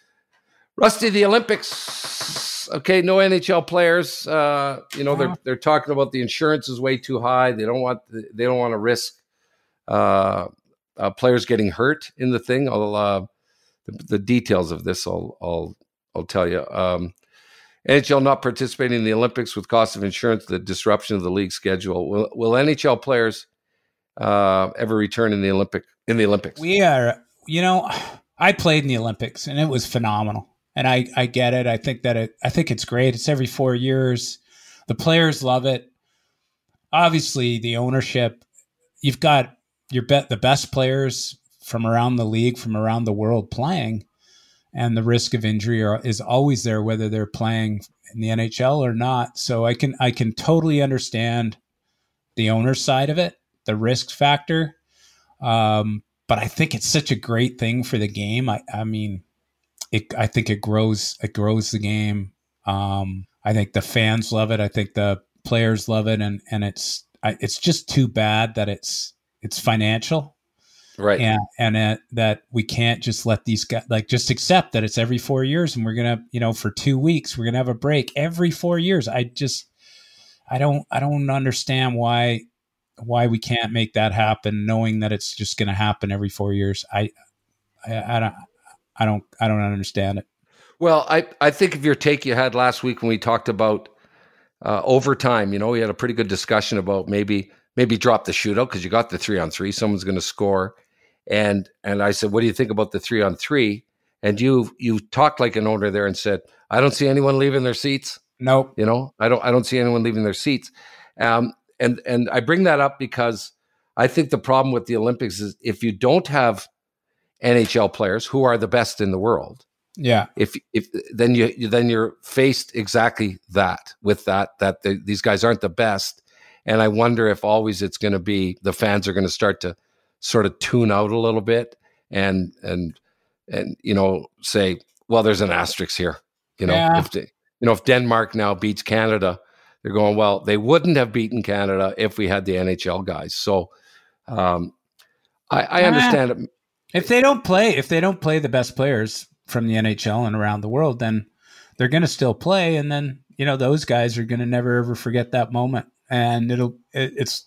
Rusty, the Olympics. Okay, no N H L players. Uh, you know, they're they're talking about the insurance is way too high. They don't want, they don't want to risk uh, uh, players getting hurt in the thing. I'll uh, the, the details of this. I'll I'll I'll tell you. Um, N H L not participating in the Olympics with cost of insurance, the disruption of the league schedule. Will will N H L players Uh, ever return in the Olympic in the Olympics? We are, you know, I played in the Olympics and it was phenomenal. And I, I get it. I think that it, I think it's great. It's every four years. The players love it. Obviously, the ownership. You've got your bet the best players from around the league, from around the world playing, and the risk of injury are, is always there, whether they're playing in the N H L or not. So I can I can totally understand the owner's side of it. The risk factor. Um, but I think it's such a great thing for the game. I, I mean, it, I think it grows, it grows the game. Um, I think the fans love it. I think the players love it. And, and it's, I, it's just too bad that it's, it's financial. Right. And, and it, that we can't just let these guys, like, just accept that it's every four years and we're going to, you know, for two weeks, we're going to have a break every four years. I just, I don't, I don't understand why, why we can't make that happen, knowing that it's just going to happen every four years. I, I, I don't, I don't, I don't understand it. Well, I, I think of your take you had last week when we talked about uh, overtime. You know, we had a pretty good discussion about maybe, maybe drop the shootout because you got the three on three. Someone's going to score, and and I said, what do you think about the three on three? And you you talked like an owner there and said, I don't see anyone leaving their seats. Nope. You know, I don't I don't see anyone leaving their seats. Um, And and I bring that up because I think the problem with the Olympics is if you don't have N H L players who are the best in the world, yeah, if if then you then you're faced exactly that with that that the, these guys aren't the best, and I wonder if always it's going to be the fans are going to start to sort of tune out a little bit and and and you know say, well, there's an asterisk here, you know, yeah. if the, you know if Denmark now beats Canada. They're going, well, they wouldn't have beaten Canada if we had the N H L guys. So um, I, I understand it. If they don't play, if they don't play the best players from the N H L and around the world, then they're going to still play. And then, you know, those guys are going to never, ever forget that moment. And it'll, it, it's,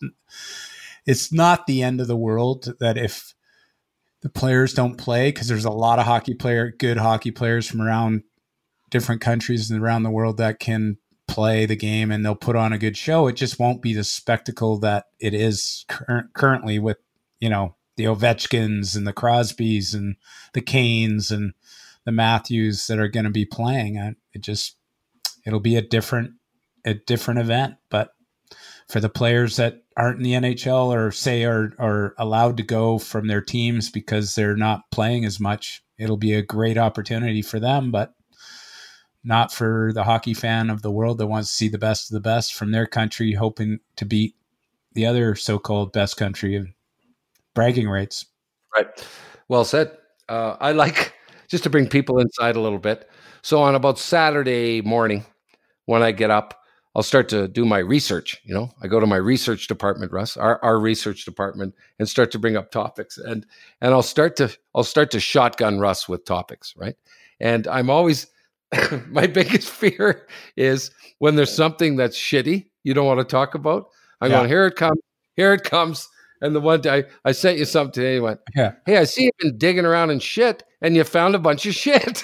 it's not the end of the world that if the players don't play, because there's a lot of hockey player, good hockey players from around different countries and around the world that can play the game and they'll put on a good show. It just won't be the spectacle that it is cur- currently with, you know, the Ovechkins and the Crosbys and the Canes and the Matthews that are going to be playing. It just, it'll be a different, a different event, but for the players that aren't in the N H L or say are, are allowed to go from their teams because they're not playing as much. It'll be a great opportunity for them, but not for the hockey fan of the world that wants to see the best of the best from their country, hoping to beat the other so-called best country of bragging rights. Right. Well said. Uh, I like, just to bring people inside a little bit. So on about Saturday morning, when I get up, I'll start to do my research. You know, I go to my research department, Russ, our, our research department, and start to bring up topics. And and I'll start to I'll start to shotgun Russ with topics, right? And I'm always my biggest fear is when there's something that's shitty you don't want to talk about. I'm yeah. going, here it comes, here it comes. And the one day I sent you something today, you went, yeah. hey, I see you've been digging around in shit, and you found a bunch of shit.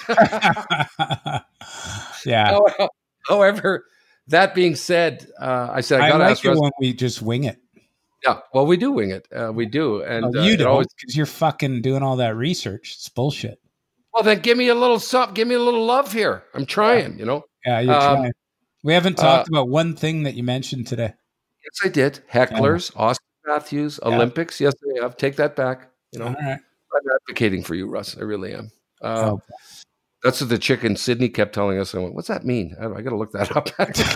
yeah. However, that being said, uh, I said I got to like ask Russ. When we just wing it. Yeah, well, we do wing it. Uh, we do, and oh, you uh, don't because you're fucking doing all that research. It's bullshit. Well, then give me a little something. Give me a little love here. I'm trying. Yeah. You know. Yeah, you're um, trying. We haven't talked uh, about one thing that you mentioned today. Yes, I did. Hecklers, yeah. Austin Matthews, yeah. Olympics. Yes, I have. Take that back. You know, all right. I'm advocating for you, Russ. I really am. Uh, oh. That's what the chick in Sydney kept telling us. I went, what's that mean? I, I got to look that up.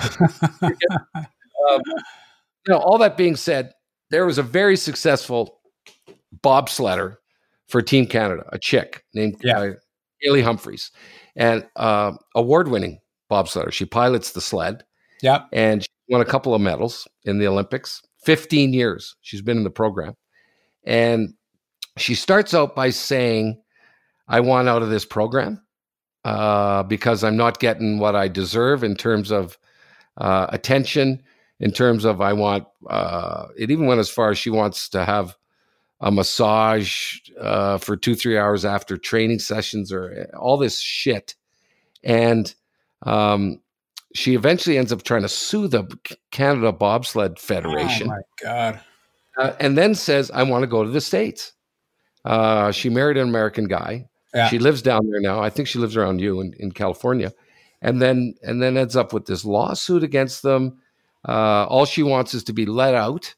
um, you know, all that being said, there was a very successful bobsledder for Team Canada, a chick named yeah. uh, Haley Humphreys, and uh, award-winning bobsledder. She pilots the sled. Yeah, and she won a couple of medals in the Olympics. fifteen years she's been in the program, and she starts out by saying, "I want out of this program." Uh, because I'm not getting what I deserve in terms of uh, attention, in terms of I want, uh, it even went as far as she wants to have a massage uh, for two, three hours after training sessions or all this shit. And um, she eventually ends up trying to sue the Canada Bobsled Federation. Oh my God. Uh, and then says, I want to go to the States. Uh, she married an American guy. Yeah. She lives down there now. I think she lives around you in, in California, and then and then ends up with this lawsuit against them. Uh, all she wants is to be let out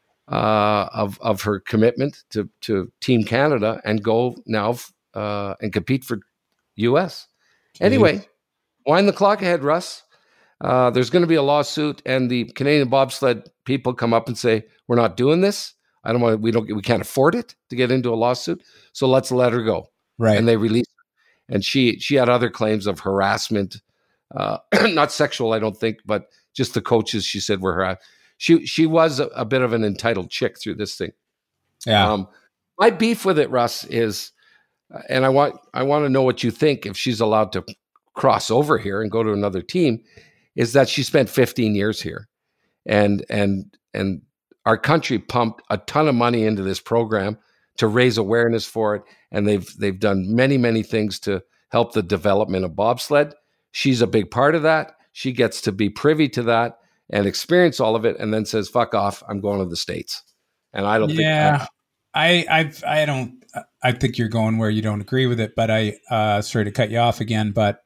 uh, of of her commitment to to Team Canada and go now uh, and compete for U S. Jeez. Anyway, wind the clock ahead, Russ. Uh, there's going to be a lawsuit, and the Canadian bobsled people come up and say, "We're not doing this. I don't want. We don't. We can't afford it to get into a lawsuit. So let's let her go." Right. And they released her. And she she had other claims of harassment, uh, not sexual, I don't think, but just the coaches she said were harassed. She she was a, a bit of an entitled chick through this thing. Yeah. Um, my beef with it, Russ, is, and I want I want to know what you think if she's allowed to cross over here and go to another team, is that she spent fifteen years here, and and and our country pumped a ton of money into this program to raise awareness for it. And they've they've done many, many things to help the development of bobsled. She's a big part of that. She gets to be privy to that and experience all of it, and then says, fuck off, I'm going to the States. And I don't yeah, think I I've, I don't I think you're going where you don't agree with it, but I uh sorry to cut you off again, but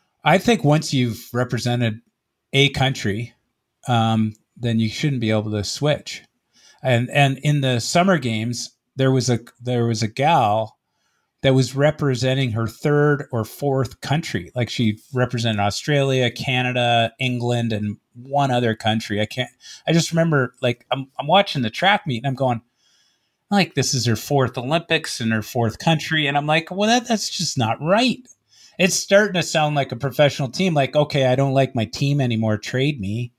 I think once you've represented a country, um, then you shouldn't be able to switch. And and in the summer games, there was a there was a gal that was representing her third or fourth country. Like she represented Australia, Canada, England, and one other country. I can't, I just remember like, I'm, I'm watching the track meet and I'm going like, this is her fourth Olympics and her fourth country. And I'm like, well, that, that's just not right. It's starting to sound like a professional team. Like, okay, I don't like my team anymore. Trade me.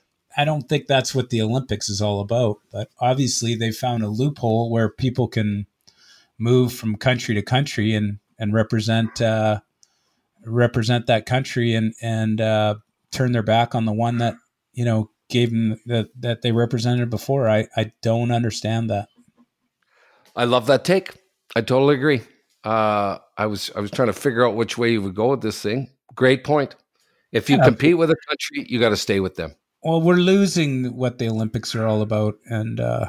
I don't think that's what the Olympics is all about, but obviously they found a loophole where people can move from country to country and, and represent, uh, represent that country and, and, uh, turn their back on the one that, you know, gave them that, that they represented before. I, I don't understand that. I love that take. I totally agree. Uh, I was, I was trying to figure out which way you would go with this thing. Great point. If you yeah. compete with a country, you got to stay with them. Well, we're losing what the Olympics are all about. And, uh,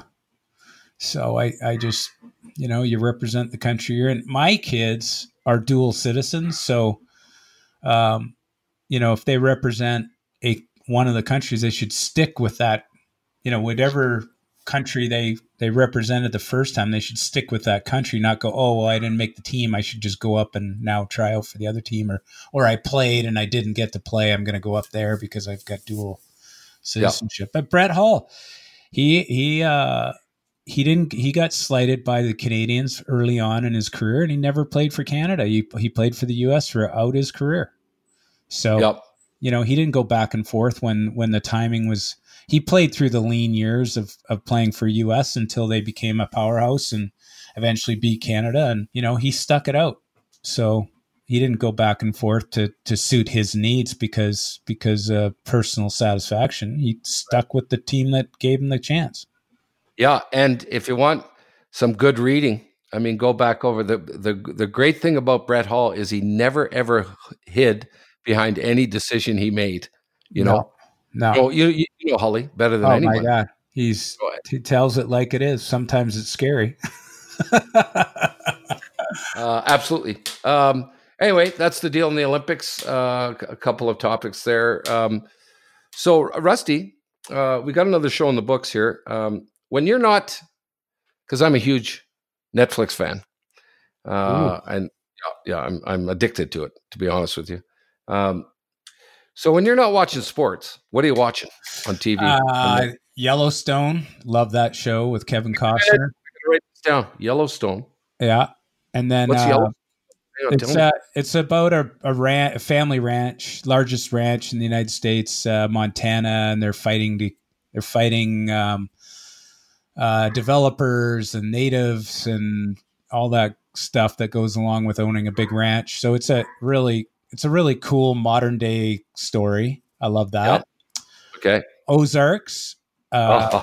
so I, I just, you know, you represent the country you're in. My kids are dual citizens. So, um, you know, if they represent a, one of the countries, they should stick with that, you know, whatever country they, they represented the first time, they should stick with that country, not go, oh, well, I didn't make the team, I should just go up and now try out for the other team, or or I played and I didn't get to play, I'm going to go up there because I've got dual citizenship. Yep. But Brett Hull, he he uh, he didn't he got slighted by the Canadians early on in his career, and he never played for Canada. He he played for the U S throughout his career. So yep. you know, he didn't go back and forth when when the timing was. He played through the lean years of, of playing for U S until they became a powerhouse and eventually beat Canada. And, you know, he stuck it out. So he didn't go back and forth to, to suit his needs because, because of personal satisfaction. He stuck with the team that gave him the chance. Yeah. And if you want some good reading, I mean, go back over the, the, the great thing about Brett Hull is he never, ever hid behind any decision he made, you know? No. No, oh, you you know Hully better than oh anyone. Oh my God, he's he tells it like it is. Sometimes it's scary. uh, absolutely. Um, anyway, that's the deal in the Olympics. Uh, a couple of topics there. Um, so, Rusty, uh, we got another show in the books here. Um, when you're not, because I'm a huge Netflix fan, uh, and yeah, yeah, I'm I'm addicted to it. To be honest with you. Um, So when you're not watching sports, what are you watching on T V? Uh, Yellowstone. Love that show with Kevin Costner. Write this down. Yellowstone. Yeah. And then What's uh, Yellowstone? it's uh, it's about a a, ran- a family ranch, largest ranch in the United States, uh, Montana, and they're fighting to, they're fighting um, uh, developers and natives and all that stuff that goes along with owning a big ranch. So it's a really It's a really cool modern day story. I love that. Yep. Okay. Ozarks. Uh,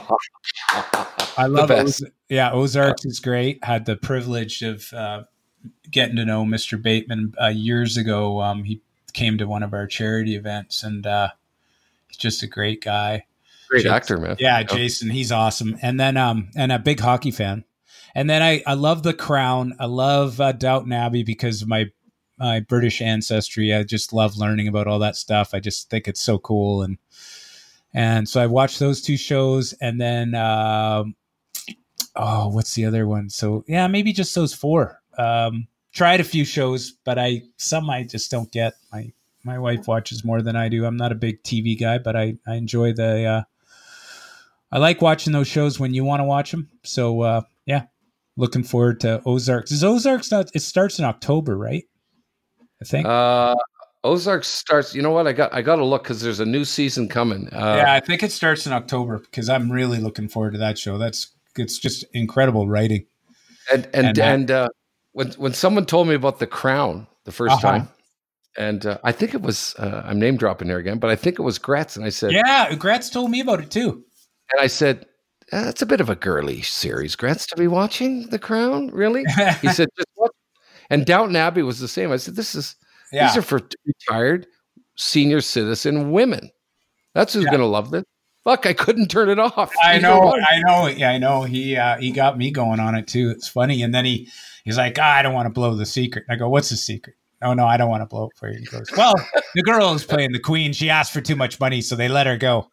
I love it. Yeah, Ozarks is great. Had the privilege of uh, getting to know Mister Bateman uh, years ago. Um, he came to one of our charity events, and uh, he's just a great guy. Great Jason, actor, man. Yeah, Jason, he's awesome. And then, um, and a big hockey fan. And then I, I love The Crown. I love uh, Downton Abbey because of my my British ancestry. I just love learning about all that stuff. I just think it's so cool. And, and so I watched those two shows, and then, um, oh, what's the other one? So yeah, maybe just those four. Um, tried a few shows, but I, some I just don't get. My, my wife watches more than I do. I'm not a big T V guy, but I, I enjoy the, uh, I like watching those shows when you want to watch them. So, uh, yeah, looking forward to Ozarks. Is Ozarks not, it starts in October, right? I think uh, Ozark starts. You know what? I got. I got to look because there's a new season coming. Uh, yeah, I think it starts in October because I'm really looking forward to that show. That's it's just incredible writing. And and and, and uh, when when someone told me about The Crown the first uh-huh. time, and uh, I think it was uh, I'm name dropping here again, but I think it was Gretz, and I said, yeah, Gretz told me about it too. And I said, that's a bit of a girly series, Gretz, to be watching The Crown. Really? He said, just watch. And Downton Abbey was the same. I said, "This is yeah. these are for retired senior citizen women. That's who's yeah. going to love this." Fuck, I couldn't turn it off. I know, I know, yeah, I know. He uh, he got me going on it too. It's funny, and then he he's like, oh, "I don't want to blow the secret." I go, "What's the secret?" "Oh no, I don't want to blow it for you." He goes, "Well, the girl who's playing the queen, she asked for too much money, so they let her go."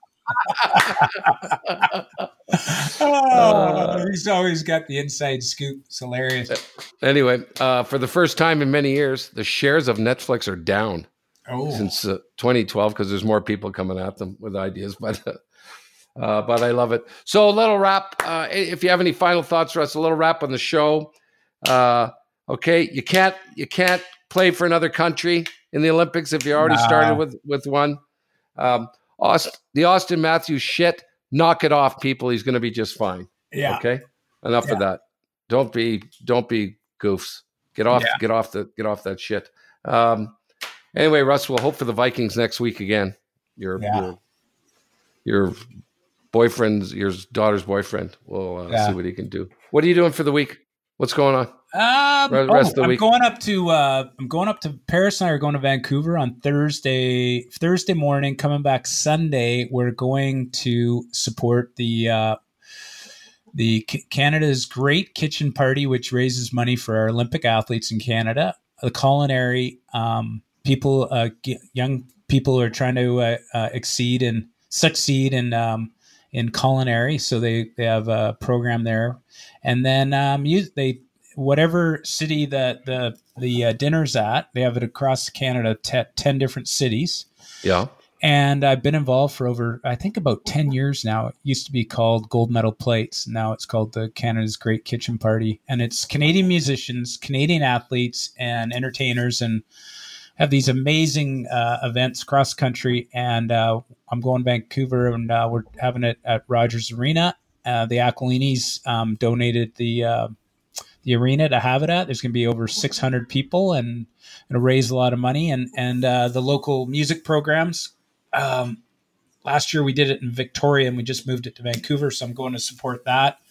oh, he's always got the inside scoop. It's hilarious. Anyway, uh, for the first time in many years, the shares of Netflix are down oh. since uh, twenty twelve because there's more people coming at them with ideas. But uh, but I love it. So a little wrap. Uh, if you have any final thoughts, Russ, a little wrap on the show. Uh, okay, you can't you can't play for another country in the Olympics if you already nah. started with with one. Um, Austin, the Austin Matthews shit, knock it off, people. He's going to be just fine. Yeah. Okay. Enough yeah. of that. Don't be, don't be goofs. Get off, yeah. get off the, get off that shit. Um, anyway, Russ, we'll hope for the Vikings next week again. Your, yeah. your, your boyfriend's, your daughter's boyfriend. We'll uh, yeah. see what he can do. What are you doing for the week? What's going on? Um, rest, rest oh, of the I'm week. going up to uh, I'm going up to Paris, and I are going to Vancouver on Thursday. Thursday morning, coming back Sunday. We're going to support the uh, the C- Canada's Great Kitchen Party, which raises money for our Olympic athletes in Canada. The culinary um, people, uh, g- young people, are trying to uh, uh, exceed and succeed in um, in culinary. So they, they have a program there. And then um, you, they whatever city that the the uh, dinner's at, they have it across Canada, t- ten different cities. Yeah. And I've been involved for over, I think, about ten years now. It used to be called Gold Medal Plates. Now it's called the Canada's Great Kitchen Party. And it's Canadian musicians, Canadian athletes, and entertainers, and have these amazing uh, events cross country. And uh, I'm going to Vancouver, and uh, we're having it at Rogers Arena. Uh, the Aquilinis um, donated the uh, the arena to have it at. There's going to be over six hundred people, and it'll raise a lot of money. And, and uh, the local music programs. Um, last year we did it in Victoria, and we just moved it to Vancouver. So I'm going to support that.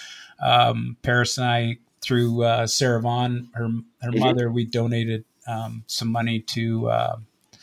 Um, Paris and I, through uh, Sarah Vaughan, her, her mm-hmm. mother, we donated um, some money to uh,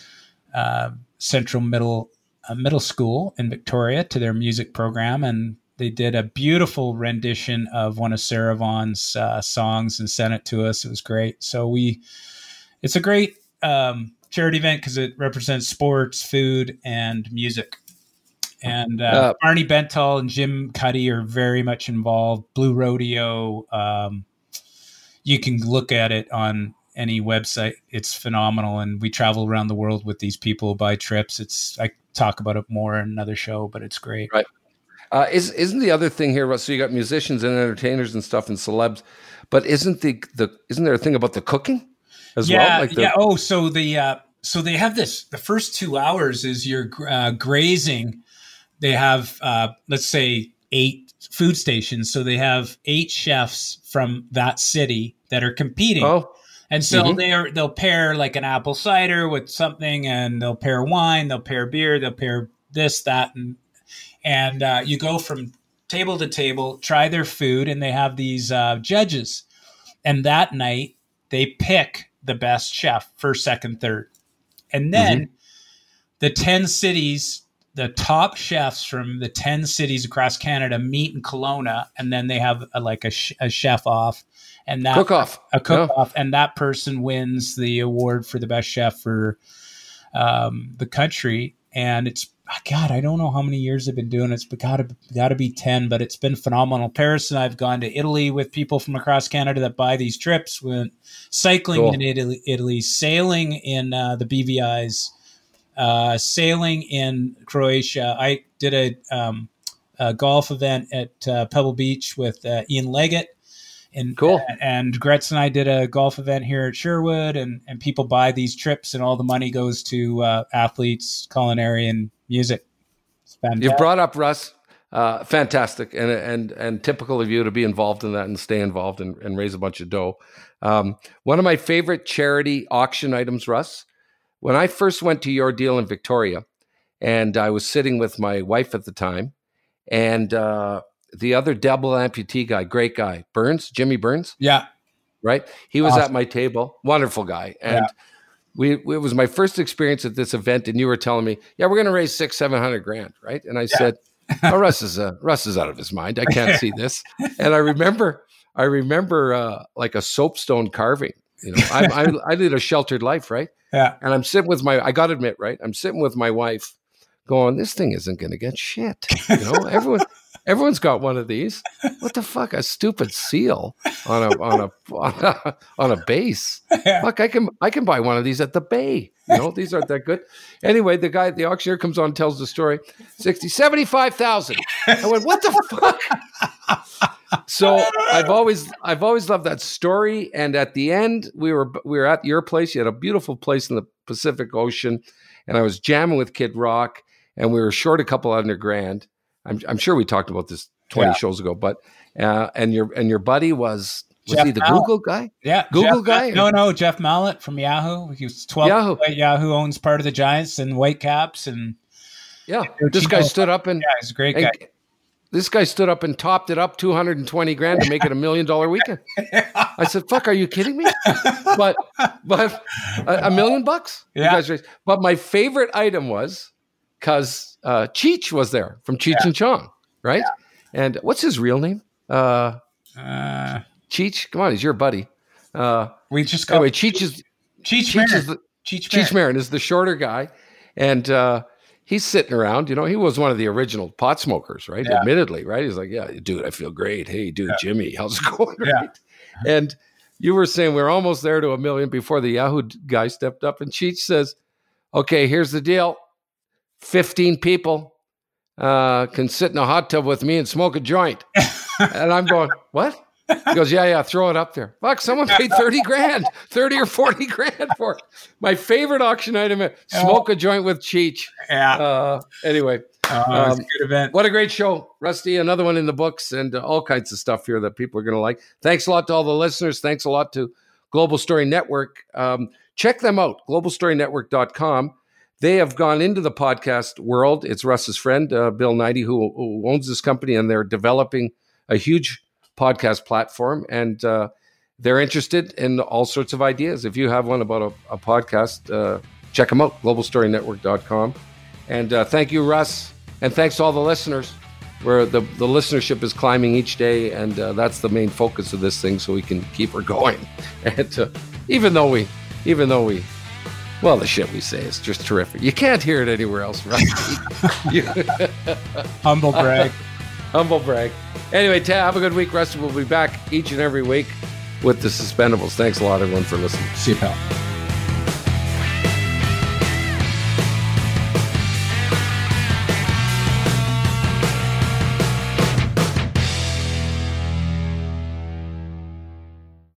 uh, Central Middle uh, Middle School in Victoria to their music program. And they did a beautiful rendition of one of Sarah Vaughan's uh, songs and sent it to us. It was great. So we, it's a great, um, charity event because it represents sports, food, and music. And uh, uh, Barney Bentall and Jim Cuddy are very much involved. Blue Rodeo. Um, you can look at it on any website. It's phenomenal. And we travel around the world with these people, buy trips. It's I talk about it more in another show, but it's great. Right. Uh, is, isn't the other thing here, so you got musicians and entertainers and stuff and celebs, but isn't the, the isn't there a thing about the cooking? As yeah, well? Like the- yeah. Oh, so the uh, so they have this. The first two hours is you're uh, grazing. They have uh, let's say eight food stations. So they have eight chefs from that city that are competing. Oh, and so mm-hmm. they are they'll pair like an apple cider with something, and they'll pair wine, they'll pair beer, they'll pair this, that, and and uh, you go from table to table, try their food, and they have these uh, judges, and that night they pick the best chef, first, second, third. And then mm-hmm. the ten cities, the top chefs from the ten cities across Canada meet in Kelowna, and then they have a, like a, sh- a chef off and that cook off, a cook yeah. off, and that person wins the award for the best chef for um, the country. And it's, God, I don't know how many years they've been doing it. It's got to got to be ten, but it's been phenomenal. Paris and I've gone to Italy with people from across Canada that buy these trips. Went cycling cool. in Italy, Italy, sailing in uh, the B V Is, uh, sailing in Croatia. I did a, um, a golf event at uh, Pebble Beach with uh, Ian Leggett. And, cool. uh, and Gretz and I did a golf event here at Sherwood, and, and people buy these trips, and all the money goes to uh, athletes, culinary, and music. You've brought up Russ, uh, fantastic, and and and typical of you to be involved in that and stay involved and, and raise a bunch of dough. Um, one of my favorite charity auction items, Russ, when I first went to your deal in Victoria, and I was sitting with my wife at the time, and uh, the other double amputee guy, great guy, Burns, Jimmy Burns. Yeah. Right? He was awesome. At my table. Wonderful guy. And yeah. we it was my first experience at this event, and you were telling me, yeah, we're going to raise six, seven hundred grand, right? And I yeah. said, oh, Russ is uh, Russ is out of his mind. I can't see this. And I remember, I remember uh, like a soapstone carving. You know, I, I I lead a sheltered life, right? Yeah. And I'm sitting with my, I got to admit, right? I'm sitting with my wife, going, this thing isn't going to get shit. You know, everyone. Everyone's got one of these. What the fuck? A stupid seal on a on a on a, on a base. Yeah. Fuck, I can I can buy one of these at the Bay. You know, these aren't that good. Anyway, the guy, the auctioneer comes on, tells the story. sixty, seventy-five thousand. I went, what the fuck? So I've always I've always loved that story. And at the end, we were we were at your place. You had a beautiful place in the Pacific Ocean, and I was jamming with Kid Rock, and we were short a couple hundred grand. I'm, I'm sure we talked about this twenty yeah. shows ago, but uh, and your and your buddy was was Jeff he the Mallett. Google guy? Yeah, Google Jeff, guy. No, no, Jeff Mallett from Yahoo. He was twelve. Yahoo. Yahoo owns part of the Giants and Whitecaps, and yeah, this guy stood up and yeah, he's a great guy. This guy stood up and topped it up two hundred twenty grand to make it a million dollar weekend. I said, "Fuck, are you kidding me?" But but a, a million bucks. Yeah. You guys raised. But my favorite item was because uh, Cheech was there from Cheech yeah. and Chong. Right? Yeah. And what's his real name? Uh, uh, Cheech. Come on, he's your buddy. Uh, we just call anyway, Cheech is Cheech, Cheech, is the, Cheech, Cheech Marin is the shorter guy. And uh, he's sitting around, you know, he was one of the original pot smokers, right? Yeah. Admittedly, right? He's like, yeah, dude, I feel great. Hey, dude, yeah. Jimmy, how's it going? Right? Yeah. And you were saying we're almost there to a million before the Yahoo guy stepped up, and Cheech says, okay, here's the deal. fifteen people uh, can sit in a hot tub with me and smoke a joint. And I'm going, what? He goes, yeah, yeah, throw it up there. Fuck, someone paid thirty grand, thirty or forty grand for it. My favorite auction item, smoke a joint with Cheech. Yeah. Uh, anyway. Uh, um, it's a good event. What a great show, Rusty. Another one in the books, and uh, all kinds of stuff here that people are going to like. Thanks a lot to all the listeners. Thanks a lot to Global Story Network. Um, check them out, global story network dot com. They have gone into the podcast world. It's Russ's friend, uh, Bill Knighty, who, who owns this company, and they're developing a huge podcast platform, and uh, they're interested in all sorts of ideas. If you have one about a, a podcast, uh, check them out, global story network dot com. And uh, thank you, Russ. And thanks to all the listeners, where the, the listenership is climbing each day, and uh, that's the main focus of this thing, so we can keep her going. And uh, even though we, even though we, well, the shit we say is just terrific. You can't hear it anywhere else, right? you, Humble brag. Humble brag. Anyway, Ted, have a good week. Rusty will be back each and every week with the Suspendables. Thanks a lot, everyone, for listening. See you, pal.